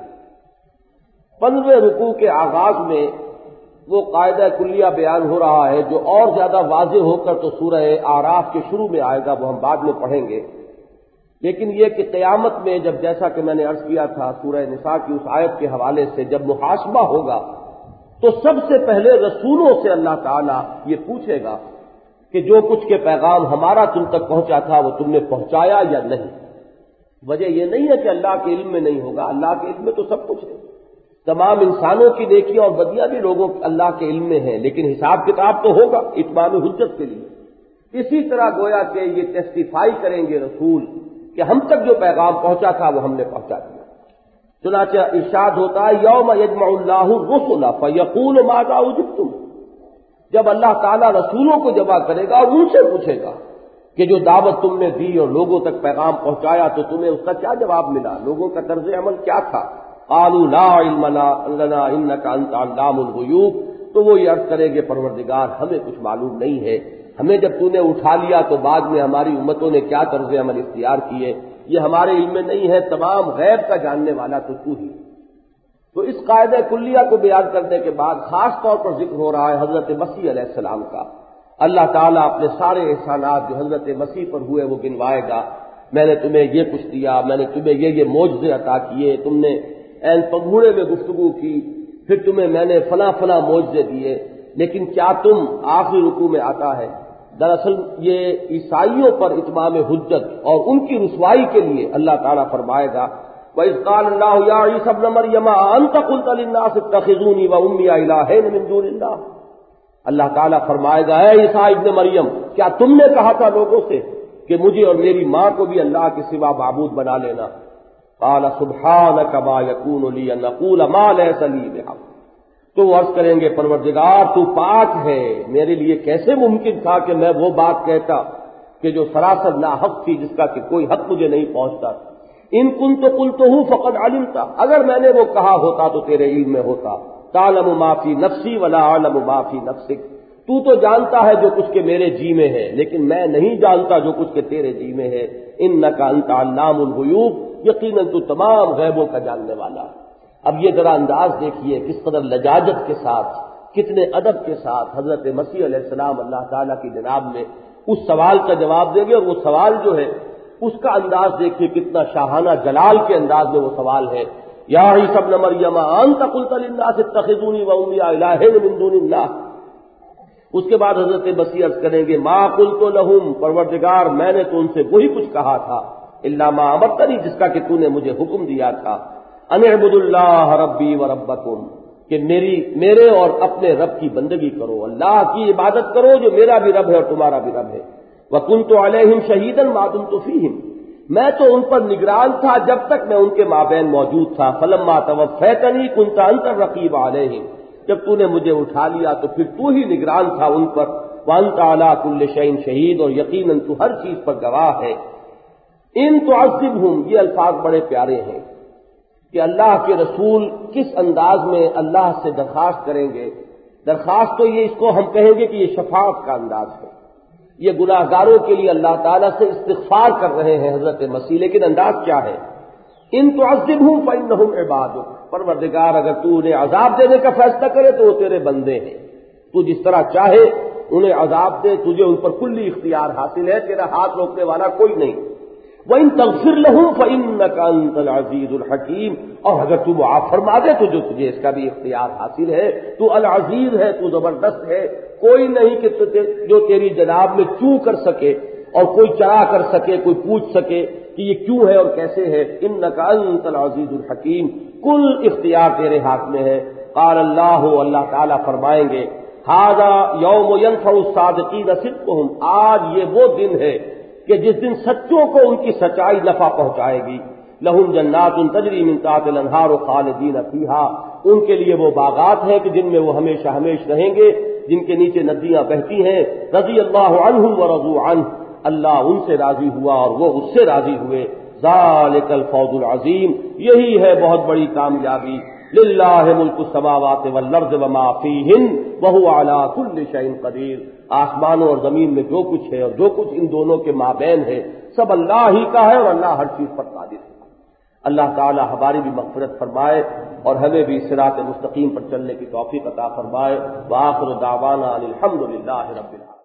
پندرہویں رکوع کے آغاز میں وہ قاعدہ کلیہ بیان ہو رہا ہے جو اور زیادہ واضح ہو کر تو سورہ اعراف کے شروع میں آئے گا، وہ ہم بعد میں پڑھیں گے، لیکن یہ کہ قیامت میں جب جیسا کہ میں نے عرض کیا تھا سورہ نساء کی اس آیت کے حوالے سے جب محاسبہ ہوگا تو سب سے پہلے رسولوں سے اللہ تعالیٰ یہ پوچھے گا کہ جو کچھ کے پیغام ہمارا تم تک پہنچا تھا وہ تم نے پہنچایا یا نہیں۔ وجہ یہ نہیں ہے کہ اللہ کے علم میں نہیں ہوگا، اللہ کے علم میں تو سب کچھ ہے، تمام انسانوں کی نیکیاں اور بدیاں بھی لوگوں اللہ کے علم میں ہیں، لیکن حساب کتاب تو ہوگا اتمام حجت کے لیے۔ اسی طرح گویا کہ یہ ٹیسٹیفائی کریں گے رسول کہ ہم تک جو پیغام پہنچا تھا وہ ہم نے پہنچا دیا۔ چنانچہ ارشاد ہوتا ہے یوم یجمع اللہ الرسل فیقول ماذا اجبتم، جب اللہ تعالیٰ رسولوں کو جمع کرے گا اور ان سے پوچھے گا کہ جو دعوت تم نے دی اور لوگوں تک پیغام پہنچایا تو تمہیں اس کا کیا جواب ملا، لوگوں کا طرز عمل کیا تھا۔ قالوا لا علم لنا انك انت علام الغیوب، تو وہ یہ عرض کریں گے پروردگار ہمیں کچھ معلوم نہیں ہے، ہمیں جب تو نے اٹھا لیا تو بعد میں ہماری امتوں نے کیا طرز عمل اختیار کیے، یہ ہمارے علم میں نہیں ہے، تمام غیب کا جاننے والا تو تو ہی۔ تو اس قاعدہ کلیہ کو بیان کرنے کے بعد خاص طور پر ذکر ہو رہا ہے حضرت مسیح علیہ السلام کا۔ اللہ تعالیٰ اپنے سارے احسانات جو حضرت مسیح پر ہوئے وہ گنوائے گا، میں نے تمہیں یہ کچھ دیا، میں نے تمہیں یہ یہ معجزے عطا کیے، تم نے عین پگھوڑے میں گفتگو کی، پھر تمہیں میں نے فلاں فلاں معجزے دیے، لیکن کیا تم آخری رکوع میں آتا ہے۔ دراصل یہ عیسائیوں پر اتمام حجت اور ان کی رسوائی کے لیے اللہ تعالیٰ فرمائے گا وَإِذْ قَالَ اللَّهُ يَا عِيسَى ابْنَ مَرْيَمَ أَأَنْتَ قُلْتَ لِلنَّاسِ اتَّخِذُونِي وَأُمِّيَ إِلَٰهَيْنِ مِن دُونِ اللَّهِ۔ اللہ تعالیٰ فرمائے گا، اے عیسیٰ ابن مریم، کیا تم نے کہا تھا لوگوں سے کہ مجھے اور میری ماں کو بھی اللہ کے سوا معبود بنا لینا؟ قَالَ سُبْحَانَكَ مَا يَكُونُ لِي أَنْ أَقُولَ مَا لَيْسَ لِي بِحَقٍّ۔ تو وہ عرض کریں گے، پروردگار تو پاک ہے، میرے لیے کیسے ممکن تھا کہ میں وہ بات کہتا کہ جو سراسر ناحق تھی، جس کا کہ کوئی حق مجھے نہیں پہنچتا۔ ان کنت قلتہ فقد علمت، اگر میں نے وہ کہا ہوتا تو تیرے علم میں ہوتا۔ تعلم ما فی نفسی ولا اعلم ما فی نفسک، تو تو جانتا ہے جو کچھ کے میرے جی میں ہے، لیکن میں نہیں جانتا جو کچھ کے تیرے جی میں ہے۔ انک انت علام الغیوب، یقیناً تو تمام غیبوں کا جاننے والا۔ اب یہ ذرا انداز دیکھیے کس قدر لجاجت کے ساتھ، کتنے ادب کے ساتھ حضرت مسیح علیہ السلام اللہ تعالیٰ کی جناب میں اس سوال کا جواب دیں گے، اور وہ سوال جو ہے اس کا انداز دیکھیے کتنا شاہانہ جلال کے انداز میں وہ سوال ہے۔ یا عیسی ابن مریم انت قلت للناس اتخذونی وامی الہین من دون اللہ۔ اس کے بعد حضرت مسیح عرض کریں گے، ما قلت لہم، پروردگار میں نے تو ان سے وہی کچھ کہا تھا، الا ما امرتنی، جس کا کہ تو نے مجھے حکم دیا تھا، ان اعبدوا اللہ ربی و ربکم، کہ میری میرے اور اپنے رب کی بندگی کرو، اللہ کی عبادت کرو جو میرا بھی رب ہے اور تمہارا بھی رب ہے۔ وَكُنْتُ عَلَيْهِمْ شَهِيدًا مَا دُمْتُ فِيهِمْ، میں تو ان پر نگران تھا جب تک میں ان کے مابین موجود تھا۔ فَلَمَّا تَوَفَّيْتَنِي كُنْتَ أَنْتَ الرَّقِيبَ عَلَيْهِمْ، جب تو نے مجھے اٹھا لیا تو پھر تو ہی نگران تھا ان پر۔ وَأَنْتَ عَلَىٰ كُلِّ شَيْءٍ شَهِيدٌ، اور یقیناً تو ہر چیز پر گواہ ہے۔ ان تعذبہم، یہ الفاظ بڑے پیارے ہیں کہ اللہ کے رسول کس انداز میں اللہ سے درخواست کریں گے۔ درخواست تو یہ اس کو ہم کہیں گے کہ یہ شفاعت کا انداز ہے، یہ گناہ گاروں کے لیے اللہ تعالیٰ سے استغفار کر رہے ہیں حضرت مسیح، لیکن انداز کیا ہے؟ ان تعذبہم فإنہم عبادک، پروردگار اگر تو انہیں عذاب دینے کا فیصلہ کرے تو وہ تیرے بندے ہیں، تو جس طرح چاہے انہیں عذاب دے، تجھے ان پر کلی اختیار حاصل ہے، تیرا ہاتھ روکنے والا کوئی نہیں۔ وَإِن تَغْفِرْ لَهُمْ فَإِنَّكَ أَنْتَ الْعَزِيزُ الْحَكِيمُ، اور اگر تو معاف فرما دے تو جو تجھے اس کا بھی اختیار حاصل ہے، تو العزیز ہے، تو زبردست ہے، کوئی نہیں کہ جو تیری جناب میں چوں کر سکے اور کوئی چرا کر سکے، کوئی پوچھ سکے کہ یہ کیوں ہے اور کیسے ہے۔ اِنَّكَ أَنْتَ الْعَزِيزُ الْحَكِيمُ، کل اختیار تیرے ہاتھ میں ہے۔ قال اللہ، اللہ تعالیٰ فرمائیں گے، ھذا یوم ینفع الصادقین صدقہم، آج یہ وہ دن ہے کہ جس دن سچوں کو ان کی سچائی نفع پہنچائے گی۔ لہم جنات تجری من تحتها الانہار خالدین فیہا، ان کے لیے وہ باغات ہیں کہ جن میں وہ ہمیشہ ہمیش رہیں گے، جن کے نیچے ندیاں بہتی ہیں۔ رضی اللہ عنہم ورضوا عنہ، اللہ ان سے راضی ہوا اور وہ اس سے راضی ہوئے۔ ذالک الفوز العظیم، یہی ہے بہت بڑی کامیابی۔ للہ ملک السماوات والارض وما فیہن وہو علی کل شیء قدیر، آسمانوں اور زمین میں جو کچھ ہے اور جو کچھ ان دونوں کے مابین ہے سب اللہ ہی کا ہے، اور اللہ ہر چیز پر قادر ہے۔ اللہ تعالی ہماری بھی مغفرت فرمائے اور ہمیں بھی صراط مستقیم پر چلنے کی توفیق عطا فرمائے۔ وآخر دعوانا الحمد للہ رب العالمین۔